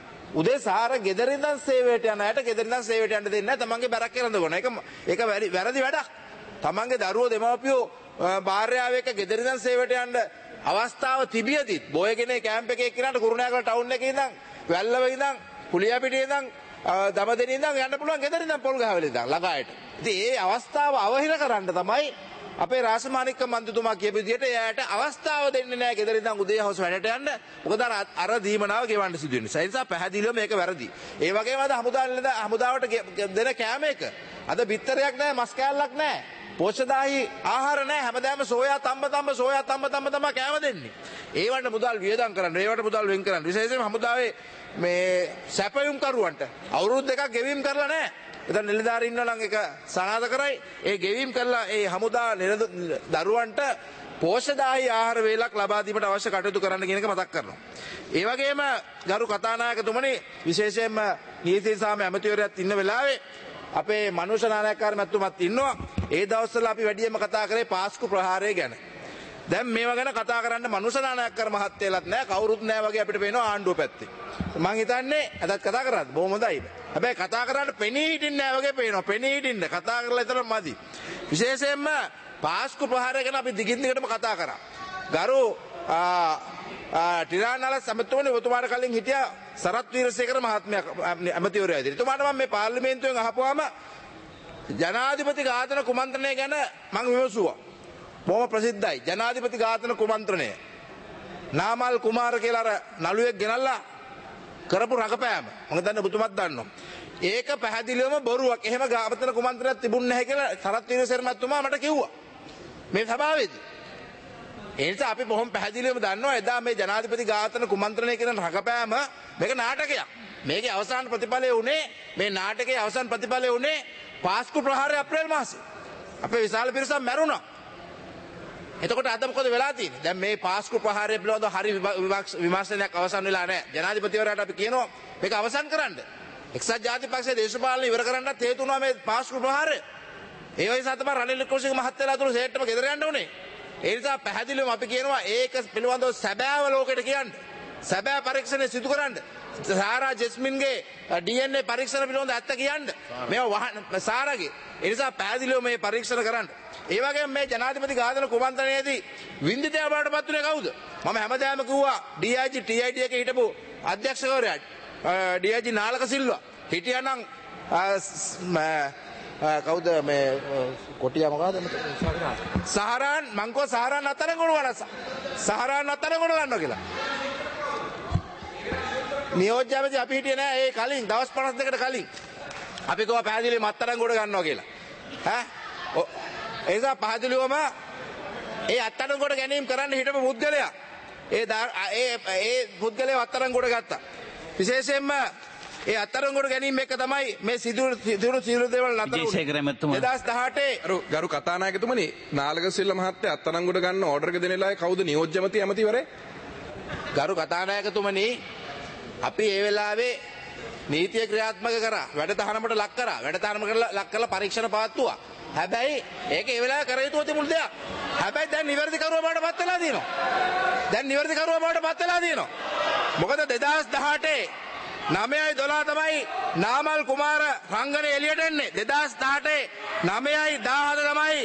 උදෙසාර ගෙදර ඉඳන් සේවයට යන අයට ගෙදර ඉඳන් සේවයට යන්න දෙන්නේ නැහැ. තමන්ගේ බැරක් කරන්න ඕන. ඒක ඒක වැරදි වැඩක්. තමන්ගේ දරුවෝ දෙමව්පියෝ භාර්යාව එක්ක ගෙදර ඉඳන් සේවයට යන්න අවස්ථාව තිබියදිත් බොයගෙන කැම්ප් එකේ එක්කනට කුරුණෑගල ටවුන් එකේ ඉඳන් වැල්ලව ඉඳන් කුලියාපිටියේ ඉඳන් දමදෙණිය ඉඳන් යන්න පුළුවන් ගෙදර ඉඳන් පොල්ගහවෙල ඉඳන් ළඟායට. ඉතින් ඒ අවස්ථාව අවහිර කරන්න තමයි අපේ රාසමානික මන්ත්‍රීතුමා කියපු විදිහට එයාට අවස්ථාව දෙන්නේ නැහැ ගෙදර ඉඳන් උදේ හවස වැඩට යන්න. මොකද අර දීමනාව ගෙවන්න සිදු වෙන නිසා. ඒ නිසා පැහැදිලිව මේක වැරදි. ඒ වගේම අද හමුදාවල හමුදාවට දෙන කෑම එක අද බිත්තරයක් නැහැ මස් කෑල්ලක් නැහැ. පෝෂ්‍යදායී ආහාර නැහැ. හැමදාම සෝයා තම්බ තම්බ සෝයා තම්බ තම්බ තමයි කෑම දෙන්නේ. ඒවට මුදල් වියදම් කරන්න. ඒවට මුදල් වෙන් කරන්න. විශේෂයෙන්ම හමුදාවේ මේ සැපයුම් කරුවන්ට අවුරුදු දෙකක් ගෙවීම් කරලා නැහැ. එතන නිලධාරීන් ඉන්නවා නම් ඒක සනාථ කරයි. ඒ ගෙවීම් කරලා ඒ හමුදා දරුවන්ට පෝෂ්‍යදායී ආහාර වේලක් ලබා දීමට අවශ්‍ය කටයුතු කරන්න කියන එක මතක් කරනවා. ඒ වගේම ගරු කතානායකතුමනි විශේෂයෙන්ම නීති සාම ඇමතිවරයාත් ඉන්න වෙලාවේ අපේ මනුෂ්‍ය නායකකාර මැතිතුමත් ඉන්නවා. ඒ දවස්වල අපි වැඩියෙන්ම කතා කරේ පාස්කු ප්‍රහාරය ගැන. දැන් මේවා ගැන කතා කරන්න මනුෂ්‍ය නායකකාර මහත්තයලත් නැහැ කවුරුත් නැහැ වගේ අපිට පේනවා ආණ්ඩුව පැත්තේ. මම හිතන්නේ අදත් කතා කරාද බොහොම හොඳයි. හැබැයි කතා කරන්න පෙනී හිටින්නේ නැහැ වගේ පේනවා. පෙනී හිටින්න කතා කරලා විතර මදි. විශේෂයෙන්ම පාස්කු ප්‍රහාරය ගැන අපි දිගින් දිගටම කතා කරා. ගරු ටිරානල සමතුමනි ඔබතුමාට කලින් හිටියා සරත් වීරසේකර මහත්මයා ඇමතිවරයා විදිහට. එතුමාට මම මේ පාර්ලිමේන්තුවෙන් අහපුවාම ජනාධිපති ඝාතන කුමන්ත්‍රණය ගැන මම විමසුවා. බොහොම ප්‍රසිද්ධයි ජනාධිපති ඝාතන කුමන්ත්‍රණය. නාමල් කුමාර කියලා අර නළුවෙක් ගෙනල්ලා කරපු රඟපෑම. මම දන්නේ ඔබතුමාත් දන්නවා. ඒක පැහැදිලිවම බොරුවක්. එහෙම ඝාතන කුමන්ත්‍රණයක් තිබුණ නැහැ කියලා සරත් වීරසේකර මහත්මයා මට කිව්වා. මේ සභාවේදී. ඒ නිසා අපි බොහොම පැහැදිලිවම දන්නවා එදා මේ ජනාධිපති ඝාතන කුමන්ත්‍රණය කියන රඟපෑම මේක නාටකයක්. මේකේ අවසාන ප්‍රතිඵලය උනේ මේ නාටකයේ අවසාන ප්‍රතිඵලය උනේ පාස්කු ප්‍රහාරය අප්‍රේල් මාසේ අපේ විශාල පිරිසක් මැරුණා. එතකොට අද මොකද වෙලා තියෙන්නේ? දැන් මේ පාස්කු ප්‍රහාරය පිළිබඳව හරි විමර්ශනයක් අවසන් වෙලා නැහැ. ජනාධිපතිවරයාට අපි කියනවා මේක අවසන් කරන්න. එක්සත් ජාතික පක්ෂයේ දේශපාලන ඉවර කරන්නත් හේතු වුණා මේ පාස්කු ප්‍රහාරය. ඒ වගේ තමයි රනිල් වික්‍රමසිංහ මහත්තයලා අතුරු සේට්ටම ගෙදර යන්න උනේ. ඒ නිසා පැහැදිලිවම අපි කියනවා ඒක පිළිබඳව සැබෑව ලෝකෙට කියන්න. සැබෑ පරීක්ෂණ සිදු කරන්න. සාරා ජෙස්මින්ගේ ඩී එන් ඒ පරීක්ෂණ පිළිබඳව ඇත්ත කියන්න. මේවා සාරාගේ. ඒ නිසා පැහැදිලිව මේ පරීක්ෂණ කරන්න. ඒ වගේම මේ ජනාධිපති ඝාතන කුමන්ත්‍රණයේදී වින්දිතය බවටපත් උනේ කවුද? මම හැමදාම කිව්වා ඩී ආයි ජී ටී ආයි ඩී එකේ හිටපු අධ්‍යක්ෂකවරයාට ඩී ආයි ජී නාලක සිල්වා හිටියානම් කවුද මේ කොටියා මොකද සහරාන් මංකෝ සහරාන් අතරගොඩ වනස සහරාන් අතරගොඩ ගන්නවා කියලා නියෝජ්‍යපති අපි හිටියේ නෑ ඒ කලින් දවස් පනස් දෙකකට කලින් අපි කව පැහැදිලි මත්තරංගොඩ ගන්නවා කියලා ඈ ඒ නිසා පැහැදිලිවම ඒ අත්තරංගොඩ ගැනීම කරන්න හිටපු පුද්ගලයා ඒ ඒ ඒ පුද්ගලයා අත්තරංගොඩ ගත්තා විශේෂයෙන්ම ඒ අත්තරංගොඩ ගැනීම එක තමයි මේ සිදුරු සිදුරු සිදුරු දේවල් නතර වුණේ දෙදාස් දහඅටේ ගරු කතානායකතුමනි නාලක සිල්ල මහත්තයා අත්තරංගොඩ ගන්න ඕඩර් එක දෙන වෙලාවේ කවුද නියෝජ්‍යමති ඇමතිවරේ ගරු කතානායකතුමනි අපි ඒ වෙලාවේ නීතිය ක්‍රියාත්මක කරා වැඩ තහනමට ලක් කරා වැඩ තහනම කරලා ලක් කරලා පරීක්ෂණ පවත්වුවා හැබැයි ඒක ඒ වෙලාවේ කර යුතු තිබුණු දෙයක් හැබැයි දැන් නිවැරදි කරුවා බවට පත් වෙලා තියෙනවා දැන් නිවැරදි කරුවා බවට පත් වෙලා තියෙනවා මොකද දෙදාස් දහඅටේ නවයයි දොළහ තමයි නාමල් කුමාර රංගන එළියට එන්නේ දෙදාස් දහඅටේ නවයයි දහහත තමයි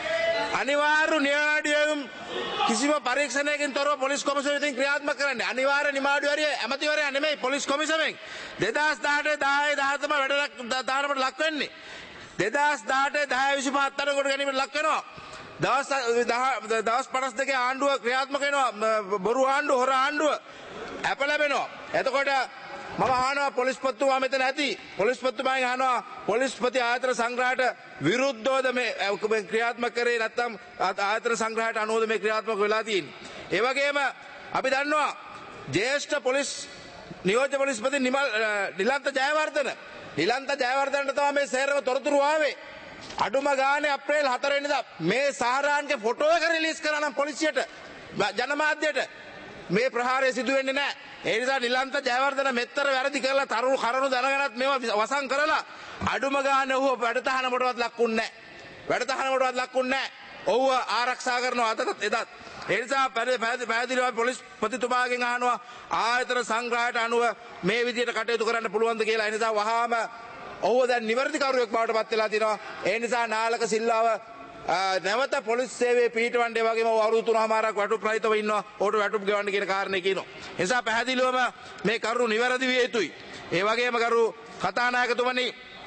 අනිවාර්ය නිවාඩුවම් කිසිම පරීක්ෂණයකින් තොරව පොලිස් කොමිසම විසින් ක්‍රියාත්මක කරන්නේ අනිවාර්ය නිවාඩුවරිය ඇමතිවරයා නෙමෙයි පොලිස් කොමිසමෙන් දෙදාස් දහඅටේ දහය දහහත තමයි වැඩ දානකට ලක් වෙන්නේ දෙදාස් දහඅටේ දහය විසිපහ අත්අඩංගුවට ගැනීමට ලක් වෙනවා දවස් දවස් පනස් දෙකේ ආණ්ඩුව ක්‍රියාත්මක වෙනවා බොරු ආණ්ඩුව හොර ආණ්ඩුව අප ලැබෙනවා එතකොට මම අහනවා පොලිස්පතිතුමා මෙතන ඇති පොලිස්පතිතුමාගෙන් අහනවා පොලිස්පති ආයතන සංග්‍රහයට විරුද්ධවද මේ ක්‍රියාත්මක කරේ නැත්නම් ආයතන සංග්‍රහයට අනුවද මේ ක්‍රියාත්මක වෙලා තියෙන්නේ ඒ වගේම අපි දන්නවා ජ්‍යෙෂ්ඨ පොලිස් නියෝජ්‍ය පොලිස්පති නිලන්ත ජයවර්ධන නිලන්ත ජයවර්ධනට තමයි මේ සේරම තොරතුරු ආවේ අඩුම ගානේ අප්‍රේල් හතර වෙනිදා මේ සහරාන්ගේ ෆොටෝ එක රිලීස් කරා නම් පොලිසියට ජනමාධ්‍යයට මේ ප්‍රහාරය සිදු වෙන්නේ නැහැ ඒ නිසා නිලන්ත ජයවර්ධන මෙතර වැරදි කරලා තරුණු කරුණු දැනගෙනත් මේවා වසන් කරලා අඩුම ගානේ ඔහුව වැඩතහනකටවත් ලක්ුන්නේ නැහැ වැඩතහනකටවත් ලක්ුන්නේ නැහැ ඔහුව ආරක්ෂා කරනවා අදටත් එදත් ඒ නිසා පැහැදිලිව පොලිස්පතිතුමාගෙන් අහනවා ආයතන සංග්‍රහයට අනුව මේ විදිහට කටයුතු කරන්න පුළුවන්ද කියලා ඒ නිසා වහාම ඔහුව දැන් නිවැරදි කරුවෙක් බවට පත් වෙලා තිනවා ඒ නිසා නාලක සිල්ලාව නැවත පොලිස් සේවයේ පිටවන්න ඒ වගේම අවුරුදු තුනමාරක් වටුප් රහිතව ඉන්නවා ඕට වටුප් ගෙවන්න කියන කාරණේ කියනවා ඒ නිසා පැහැදිලිවම මේ කරුණු නිවැරදි විය යුතුයි ඒ වගේම කරු කතානායකතුමනි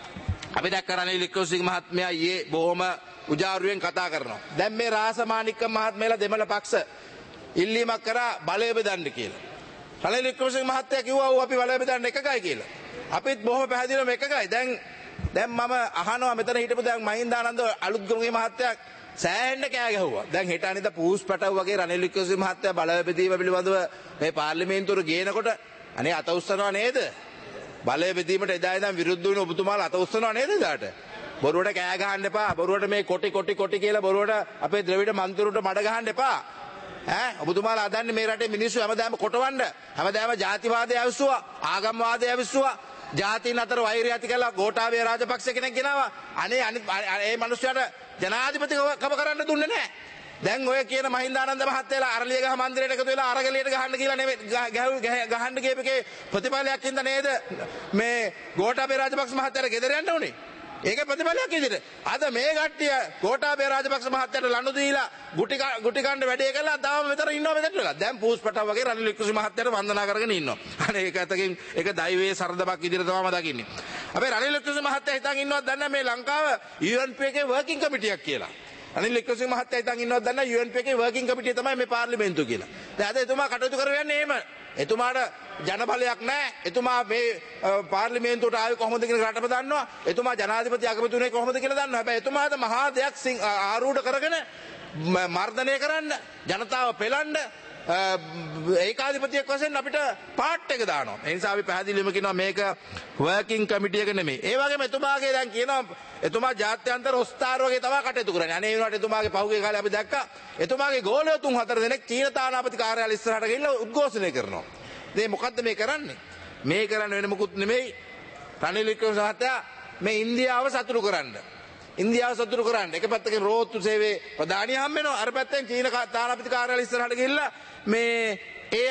අපි දැක්ක රනිල් වික්‍රමසිංහ මහත්මයා ඊයේ බොහොම උජාරුවෙන් කතා කරනවා දැන් මේ රාසමාණික්කම් මහත්මයාලා දෙමළ පක්ෂ ඉල්ලීමක් කරා බලය බෙදන්න කියලා රනිල් වික්‍රමසිංහ මහත්තයා කිව්වා ඔව් අපි බලය බෙදන්න එකගයි කියලා අපිත් බොහොම පැහැදිලිවම එකගයි දැන් දැන් මම අහනවා මෙතන හිටපු දැන් මහින්දානන්ද අලුත්ගමගේ මහත්තයා සෑහෙන්න කෑ ගැහුවා. දැන් හෙට අනිද්දා පූස් පැටව වගේ රනිල් වික්‍රමසිංහ මහත්තයා බලය බෙදීම පිළිබඳව මේ පාර්ලිමේන්තුවට ගේනකොට අනේ අත උස්සනවා නේද? බලය බෙදීමට එදා ඉඳන් විරුද්ධ වෙන ඔබතුමාලා අත උස්සනවා නේද එදාට? බොරුවට කෑ ගහන්න එපා. බොරුවට මේ කොටි කොටි කොටි කියලා බොරුවට අපේ ද්‍රවිඩ මන්ත්‍රීවරුන්ට මඩ ගහන්න එපා. ඈ ඔබතුමාලා හදන්නේ මේ රටේ මිනිස්සු හැමදාම කොටවන්න. හැමදාම ජාතිවාදය ඇවිස්සුවා, ආගම්වාදය ඇවිස්සුවා. ජාතීන් අතර වෛරය ඇති කළා ගෝඨාභය රාජපක්ෂ කෙනෙක් ගෙනාවා අනේ ඒ මිනිස්සුන්ට ජනාධිපතිකම කරන්න දුන්නේ නැහැ දැන් ඔය කියන මහින්දානන්ද මහත්තයලා අරලියගහ මන්දිරයට එකතු වෙලා අරගලියට ගහන්න කියලා නෙමෙයි ගහන්න ගියපකේ ප්‍රතිඵලයක් හින්දා නේද මේ ගෝඨාභය රාජපක්ෂ මහත්තයාට ගෙදර යන්න උනේ ඒක ප්‍රතිඵලයක් විදිහට අද මේ කට්ටිය ගෝඨාභය රාජපක්ෂ මහත්තයාට ලනු දීලා ගුටි ගුටි කන්න වැඩේ කළා තාම මෙතන ඉන්නවා මෙතන වෙලා දැන් පූස් පැටව වගේ රනිල් වික්‍රමසිංහ මහත්තයාට වන්දනා කරගෙන ඉන්නවා අනේ ඒක අතකින් ඒක දෛවයේ සරදමක් විදිහට තමයි දකින්නේ අපේ රනිල් වික්‍රමසිංහ මහත්තයා හිතන් ඉන්නවත් දන්නේ මේ ලංකාව යූ එන් පී එකේ වර්කින් කමිටියක් කියලා රනිල් වික්‍රමසිංහ මහත්තයා හිතන් ඉන්නවත් දන්නේ යූ එන් පී එකේ වර්කින් කමිටිය තමයි මේ පාර්ලිමේන්තුව කියලා දැන් අද එතුමා කටයුතු කරවන්නේ එහෙම එතුමාට ජනබලයක් නැහැ එතුමා මේ පාර්ලිමේන්තුවට ආවේ කොහොමද කියන රටම දන්නවා එතුමා ජනාධිපති අගමැතිතුමනේ කොහොමද කියලා දන්නවා හැබැයි එතුමාද මහා දෙයක් ආරූඪ කරගෙන මර්ධනය කරන්න ජනතාව පෙළන්න ඒකාධිපතියක් වශයෙන් අපිට පාට් එක දානවා. ඒ නිසා අපි පැහැදිලිවම කියනවා මේක වර්කින් කමිටි එක නෙමෙයි. ඒ වගේම එතුමාගේ දැන් කියනවා එතුමා ජාත්‍යන්තර ඔස්තාර වගේ තමයි කටයුතු කරන්නේ. අනේ වුණාට එතුමාගේ පහුගිය කාලේ අපි දැක්කා එතුමාගේ ගෝලයෝ තුන් හතර දෙනෙක් චීන තානාපති කාර්යාලය ඉස්සරහට ගිහිල්ලා උද්ඝෝෂණය කරනවා. ඉතින් මොකද්ද මේ කරන්නේ? මේ කරන්නේ වෙන මොකුත් නෙමෙයි. රනිල් වික්‍රමසිංහ මහත්තයා මේ ඉන්දියාව සතුටු කරන්න. ඉන්දියාව සතුටු කරන්න. එක පැත්තකින් රෝත්තු සේවයේ ප්‍රධානිය හම් වෙනවා. අර පැත්තෙන් චීන තානාපති කාර්යාලය ඉස්සරහට ගිහිල්ලා මේ ඒ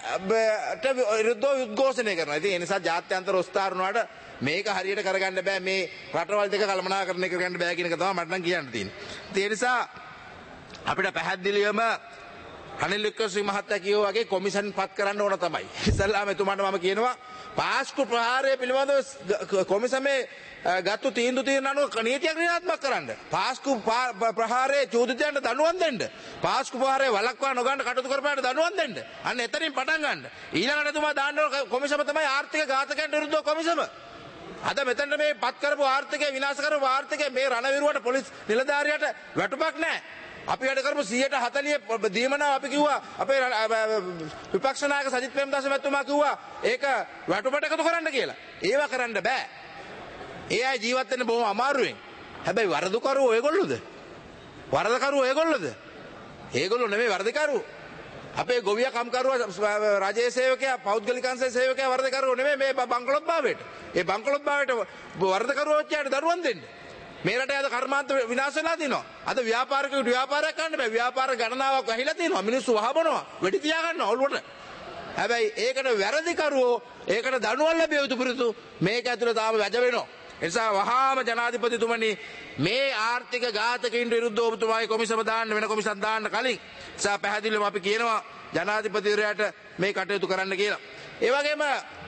අයට විරුද්ධව උද්ඝෝෂණය කරනවා. ඉතින් ඒ නිසා ජාත්‍යන්තර ඔස්තාර වුණාට මේක හරියට කරගන්න බෑ. මේ රටවල් දෙක කළමනාකරණය කරගන්න බෑ කියන එක තමයි මට නම් කියන්න තියෙන්නේ. ඉතින් ඒ නිසා අපිට පැහැදිලිවම රනිල් වික්‍රමසිංහ මහත්තයා කියෝ වගේ කොමිෂන් පත් කරන්න ඕන තමයි. ඉස්සල්ලාම එතුමාට මම කියනවා පාස්කු ප්‍රහාරය පිළිබඳව කොමිසමේ ගත්තු තීන්දුව తీරන අනුව නීතියක් ක්‍රියාත්මක කරන්න. පාස්කු ප්‍රහාරයේ චූදිතයන්ට දඬුවම් දෙන්න. පාස්කු ප්‍රහාරය වළක්වා නොගන්න කටයුතු කරපාට දඬුවම් දෙන්න. අන්න එතනින් පටන් ගන්න. ඊළඟට එතුමා දාන්න ඕන කොමිසම තමයි ආර්ථික ඝාතකයන්ට විරුද්ධව කොමිසම. අද මෙතනට මේ පත් කරපු ආර්ථිකය විනාශ කරපු ආර්ථිකය මේ රණවිරුවට පොලිස් නිලධාරියට වැටුපක් නැහැ. අපි වැඩ කරපු සියයට හතළිය දීමනාව අපි කිව්වා අපේ විපක්ෂ නායක සජිත් ප්‍රේමදාස මහත්මයා කිව්වා ඒක වැටුපට එකතු කරන්න කියලා. ඒවා කරන්න බෑ. ඒ අය ජීවත් වෙන්න බොහොම අමාරුවෙන්. හැබැයි වරදකරුවෝ ඒගොල්ලෝද? වරදකරුවෝ ඒගොල්ලෝද? ඒගොල්ලෝ නෙමෙයි වරදකරුවෝ. අපේ ගොවියා කම්කරුවා රජයේ සේවකයා පෞද්ගලික අංශයේ සේවකයා වරදකරුවෝ නෙමෙයි මේ බංකොලොත් භාවයට. ඒ බංකොලොත් භාවයට වරදකරුවෝ ඔච්චරට දරුවන් දෙන්න. මේ රටේ අද කර්මාන්ත විනාශ වෙලා තිනවා. අද ව්‍යාපාරිකයෙකුට ව්‍යාපාරයක් කරන්න බෑ. ව්යාපාර ගණනාවක් වැහිලා තිනවා. මිනිස්සු වහබනවා. වෙඩි තියා ගන්නවා ඔළුවට. හැබැයි ඒකට වැරදිකරුවෝ ඒකට දඬුවම් ලැබිය යුතු පුරුදු මේක ඇතුළේ තාම වැජ වෙනවා. ඒ නිසා වහාම ජනාධිපතිතුමනි මේ ආර්ථික ඝාතකයින්ට විරුද්ධව ඔබතුමාගේ කොමිසම දාන්න වෙන කොමිසම් දාන්න කලින් නිසා පැහැදිලිවම අපි කියනවා ජනාධිපතිවරයාට මේ කටයුතු කරන්න කියලා. ඒ වගේම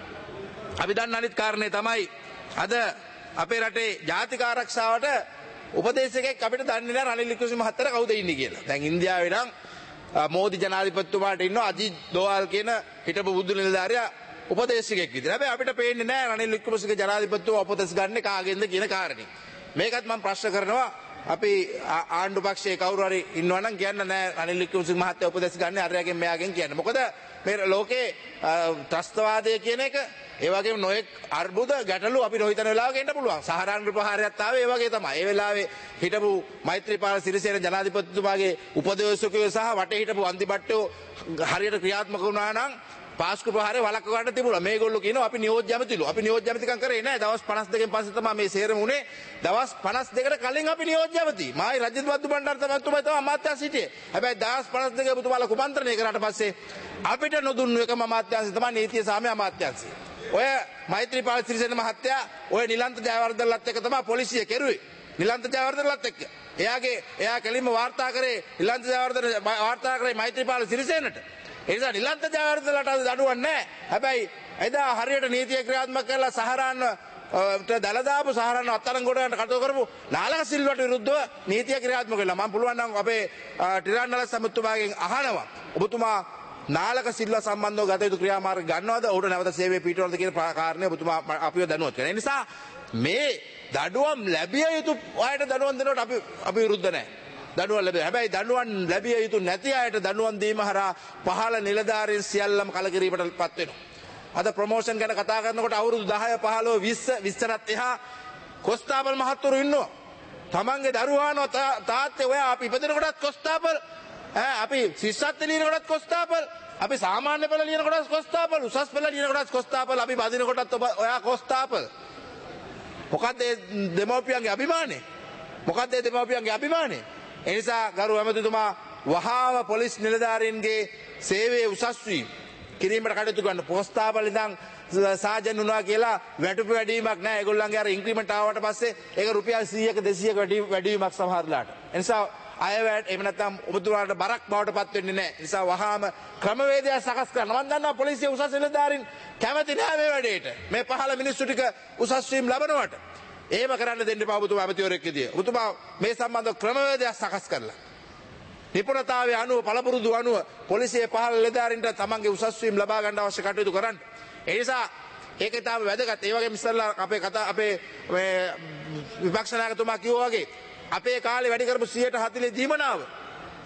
අපි දන්න අනිත් කාරණේ තමයි අද අපේ රටේ ජාතික ආරක්ෂාවට උපදේශකෙක් අපිට දන්නේ නැහැ රනිල් වික්‍රමසිංහ මහත්තයා කවුද ඉන්නේ කියලා. දැන් ඉන්දියාවේ නම් මෝදි ජනාධිපතිතුමාට ඉන්නවා අජිත් දෝවල් කියන හිටපු බුදු නිලධාරියා උපදේශකෙක් විදිහට. හැබැයි අපිට පේන්නේ නැහැ රනිල් වික්‍රමසිංහ ජනාධිපතිතුමා උපදෙස් ගන්න කාගෙන්ද කියන කාරණේ. මේකත් මම ප්‍රශ්න කරනවා අපි ආණ්ඩු පක්ෂයේ කවුරු හරි ඉන්නවා නම් කියන්න නැහැ රනිල් වික්‍රමසිංහ මහත්තයා උපදෙස් ගන්න අරයාගෙන් මෙයාගෙන් කියන්න. මොකද මේ ලෝකේ ත්‍රස්තවාදය කියන එක ඒ වගේම නොයෙක් අර්බුද ගැටලු අපි නොහිතන වෙලාවක එන්න පුළුවන්. සහරාංග ප්‍රහාරයත් ආවේ ඒ වගේ තමයි. ඒ වෙලාවේ හිටපු මෛත්‍රීපාල සිරිසේන ජනාධිපතිතුමාගේ උපදේශකයෝ සහ වටේ හිටපු අන්තිබට්ටෝ හරියට ක්‍රියාත්මක වුණා නම් පාස්කු ප්‍රහාරය වළක්ව ගන්න තිබුණා. මේගොල්ලෝ කියනවා අපි නියෝජ්‍ය ඇමතිලු. අපි නියෝජ්‍ය ඇමතිකම් කරේ නැහැ. දවස් පනස් දෙකෙන් පස්සේ තමයි මේ සේරම උනේ. දවස් පනස් දෙකට කලින් අපි නියෝජ්‍ය ඇමති. මායි රජිත් වද්දු බණ්ඩාර තමයි තමයි අමාත්‍යාංශ හිටියේ. හැබැයි දවස් පනස් දෙක ඔබතුමාලා කුමන්ත්‍රණය කරාට පස්සේ අපිට නොදුන්නු එකම අමාත්‍යාංශය තමයි නීතිය සාමය අමාත්‍යාංශය. ඔය මෛත්‍රීපාල සිරිසේන මහත්තයා ඔය නිලන්ත ජයවර්ධනලත් එක්ක තමයි පොලිසිය කෙරුවේ. නිලන්ත ජයවර්ධනලත් එක්ක. එයාගේ එයා කෙලින්ම වාර්තා කරේ නිලන්ත ජයවර්ධන වාර්තා කරේ මෛත්‍රීපාල සිරිසේනට. ඒ නිසා නිලන්ත ජයවර්ධනලට අද දඬුවම් නැහැ. හැබැයි එදා හරියට නීතිය ක්‍රියාත්මක කරලා සහරාන්න දල දාපු සහරාන්න අත්අඩංගුවට ගන්න කටයුතු කරපු නාලක සිල්වට විරුද්ධව නීතිය ක්‍රියාත්මක කළා. මම පුළුවන් නම් අපේ ටිරාන්නල සමතුමාගෙන් අහනවා. ඔබතුමා නාලක සිල්වා සම්බන්ධව ගත යුතු ක්‍රියාමාර්ග ගන්නවද? ඔහුට නැවත සේවයේ පිටවලද කියන කාරණය ඔබතුමා අපිව දැනුවත් කරනවා. ඒ නිසා මේ දඬුවම් ලැබිය යුතු අයට දඬුවම් දෙනකොට අපි අපි විරුද්ධ නැහැ. දඬුවම් ලැබෙයි. හැබැයි දඬුවම් ලැබිය යුතු නැති අයට දඬුවම් දීම හරහා පහළ නිලධාරීන් සියල්ලම කලකිරීමටපත් වෙනවා. අද ප්‍රොමෝෂන් ගැන කතා කරනකොට අවුරුදු දහය පහළොව විස්ස විස්තරත් එහා කොස්තාපල් මහත්වරු ඉන්නවා. තමන්ගේ දරුවානෝ තාත්තේ ඔයා අපි ඉපදෙන කොටත් කොස්තාපල් ඈ අපි ශිෂ්‍යත්ව ලියන කොටත් කොස්තාපල් අපි සාමාන්‍ය පෙළ ලියන කොටත් කොස්තාපල් උසස් පෙළ ලියන කොටත් කොස්තාපල් අපි බදින කොටත් ඔයා කොස්තාපල්. මොකද්ද දෙමව්පියන්ගේ අභිමානය? මොකද්ද දෙමව්පියන්ගේ අභිමානය? ඒ නිසා ගරු ඇමතිතුමා වහාම පොලිස් නිලධාරීන්ගේ සේවයේ උසස් වීම කිරීමට කටයුතු කරන්න. පොස්තාපල් ඉඳන් සාජන් වුණා කියලා වැටුපු වැඩිවීමක් නැහැ. ඒගොල්ලන්ගේ අර ඉන්ක්‍රිමන්ට් ආවට පස්සේ ඒක රුපියල් සීයක දෙසීයක වැඩිවීමක් සමහරලාට. ඒ නිසා අයවැඩ් එහෙම නැත්නම් ඔබතුමාලට බරක් බවට පත් වෙන්නේ නැහැ. ඒ නිසා වහාම ක්‍රමවේදය සකස් කරන්න. මම දන්නවා පොලිසිය උසස් නිලධාරීන් කැමති නැහැ මේ වැඩේට. මේ පහළ මිනිස්සු ටික උසස් වීම ලබනවට. එහෙම කරන්න දෙන්න එපා ඔබතුමා ඇමතිවරයෙක් විදියට. ඔබතුමා මේ සම්බන්ධව ක්‍රමවේදය සකස් කරලා නිපුණතාවය අනුව පළපුරුදු අනුව පොලිසියේ පහළ නිලධාරීන්ට තමන්ගේ උසස් වීම ලබා ගන්න අවශ්‍ය කටයුතු කරන්න. ඒ නිසා ඒක තාම වැදගත්. ඒ වගේම ඉස්සල්ලා අපේ කතා අපේ මේ විපක්ෂ නායකතුමා කිව්වා වගේ අපේ කාලේ වැඩි කරපු සියයට හතළිස් දීමනාව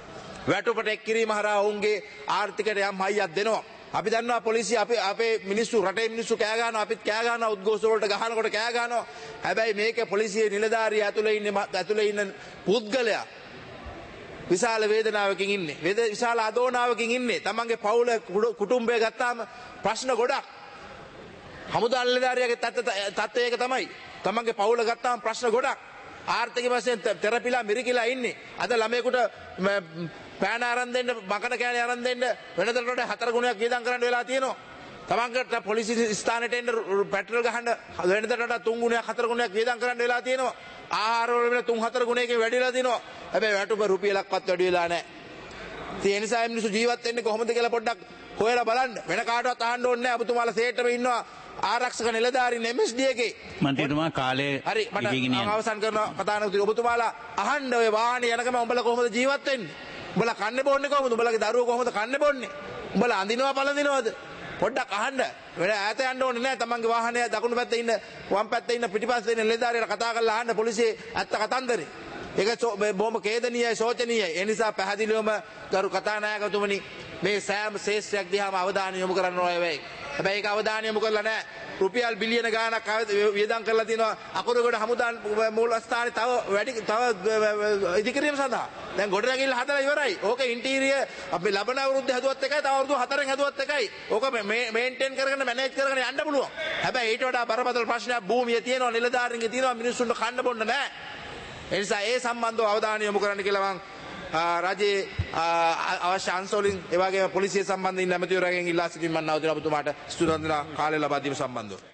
වැටුපට එක් කිරීම හරහා ඔවුන්ගේ ආර්ථිකයට යම් හයියක් දෙනවා. අපි දන්නවා පොලිසිය අපේ අපේ මිනිස්සු රටේ මිනිස්සු කෑ ගන්නවා අපිත් කෑ ගන්නවා උද්ඝෝෂ වලට ගහනකොට කෑ ගන්නවා. හැබැයි මේක පොලිසියේ නිලධාරියා ඇතුලේ ඉන්නේ ඇතුලේ ඉන්න පුද්ගලයා විශාල වේදනාවකින් ඉන්නේ. වේද විශාල ආදෝනාවකින් ඉන්නේ. තමන්ගේ පවුල කුටුම්බය ගත්තාම ප්‍රශ්න ගොඩක්. හමුදා නිලධාරියාගේ තත්ත්වය ඒක තමයි. තමන්ගේ පවුල ගත්තාම ප්‍රශ්න ගොඩක්. ආර්ථික වශයෙන් තෙරපිලා මිරිකිලා ඉන්නේ. අද ළමයෙකුට පෑන අරන් දෙන්න, මකන කෑලි අරන් දෙන්න වෙනදට වඩා හතර ගුණයක් වියදම් කරන්න වෙලා තියෙනවා. තමන්ට පොලිසි ස්ථානයට එන්න පෙට්‍රල් ගහන්න වෙනදට වඩා තුන් ගුණයක් හතර ගුණයක් වියදම් කරන්න වෙලා තියෙනවා. ආහාර වල වෙන තුන් හතර ගුණයකින් වැඩි වෙලා තියෙනවා. හැබැයි වැටුප රුපියලක්වත් වැඩි වෙලා නැහැ. ඒ නිසා මිනිස්සු ජීවත් වෙන්නේ කොහොමද කියලා පොඩ්ඩක් හොයලා බලන්න. වෙන කාටවත් අහන්න ඕනේ නැහැ. ඔබතුමාලා සේටම ඉන්නවා ආරක්ෂක නිලධාරීන් එම් එස් ඩී එකේ. මන්ත්‍රීතුමා කාලේ හරි මට අවසන් කරන කතානායකතුමනි ඔබතුමාලා අහන්න ඔය වාහනේ යනකම උඹලා කොහොමද ජීවත් වෙන්නේ? උඹලා කන්නේ බොන්නේ කොහොමද? උඹලගේ දරුවෝ කොහොමද කන්නේ බොන්නේ? උඹලා අඳිනවා පළඳිනවද? පොඩ්ඩක් අහන්න. වෙන ඈත යන්න ඕනේ නැහැ. තමන්ගේ වාහනේ දකුණු පැත්තේ ඉන්න වම් පැත්තේ ඉන්න පිටිපස්සේ ඉන්න නිලධාරියලා කතා කරලා අහන්න පොලිසියේ ඇත්ත කතන්දරේ. ඒක බොහොම ඛේදනීයයි ශෝචනීයයි. ඒ නිසා පැහැදිලිවම ගරු කතානායකතුමනි මේ සෑම ශේෂ්ත්‍රයක් දිහාම අවධානය යොමු කරන්න ඕනේ වෙයි. හැබැයි ඒක අවධානය යොමු කරලා නැහැ. රුපියල් බිලියන ගාණක් වියදම් කරලා තිනවා අකුරුගොඩ හමුදා මූලස්ථානේ තව වැඩි තව ඉදිකිරීම සඳහා. දැන් ගොඩනැගිල්ල හදලා ඉවරයි. ඕක ඉන්ටීරියර් අපි ලබන අවුරුද්දේ හදුවත් එකයි තව අවුරුදු හතරෙන් හදුවත් එකයි. ඕක මේන්ටේන් කරගෙන මැනේජ් කරගෙන යන්න පුළුවන්. හැබැයි ඊට වඩා බරපතල ප්‍රශ්නයක් භූමිය තියෙනවා, නිලධාරීන්ගේ තියෙනවා, මිනිස්සුන්ට කන්න බොන්න නැහැ. ඒ නිසා ඒ සම්බන්ධව අවධානය යොමු කරන්න කියලා මම රජයේ අවශ්‍ය අංශවලින් ඒ වගේම පොලිසිය සම්බන්ධයෙන් නැමැතිවරයාගෙන් ඉල්ලා සිටින්න මම නවතින ඔබතුමාට ස්තුති වන්දනා කාලය ලබා දීම සම්බන්ධව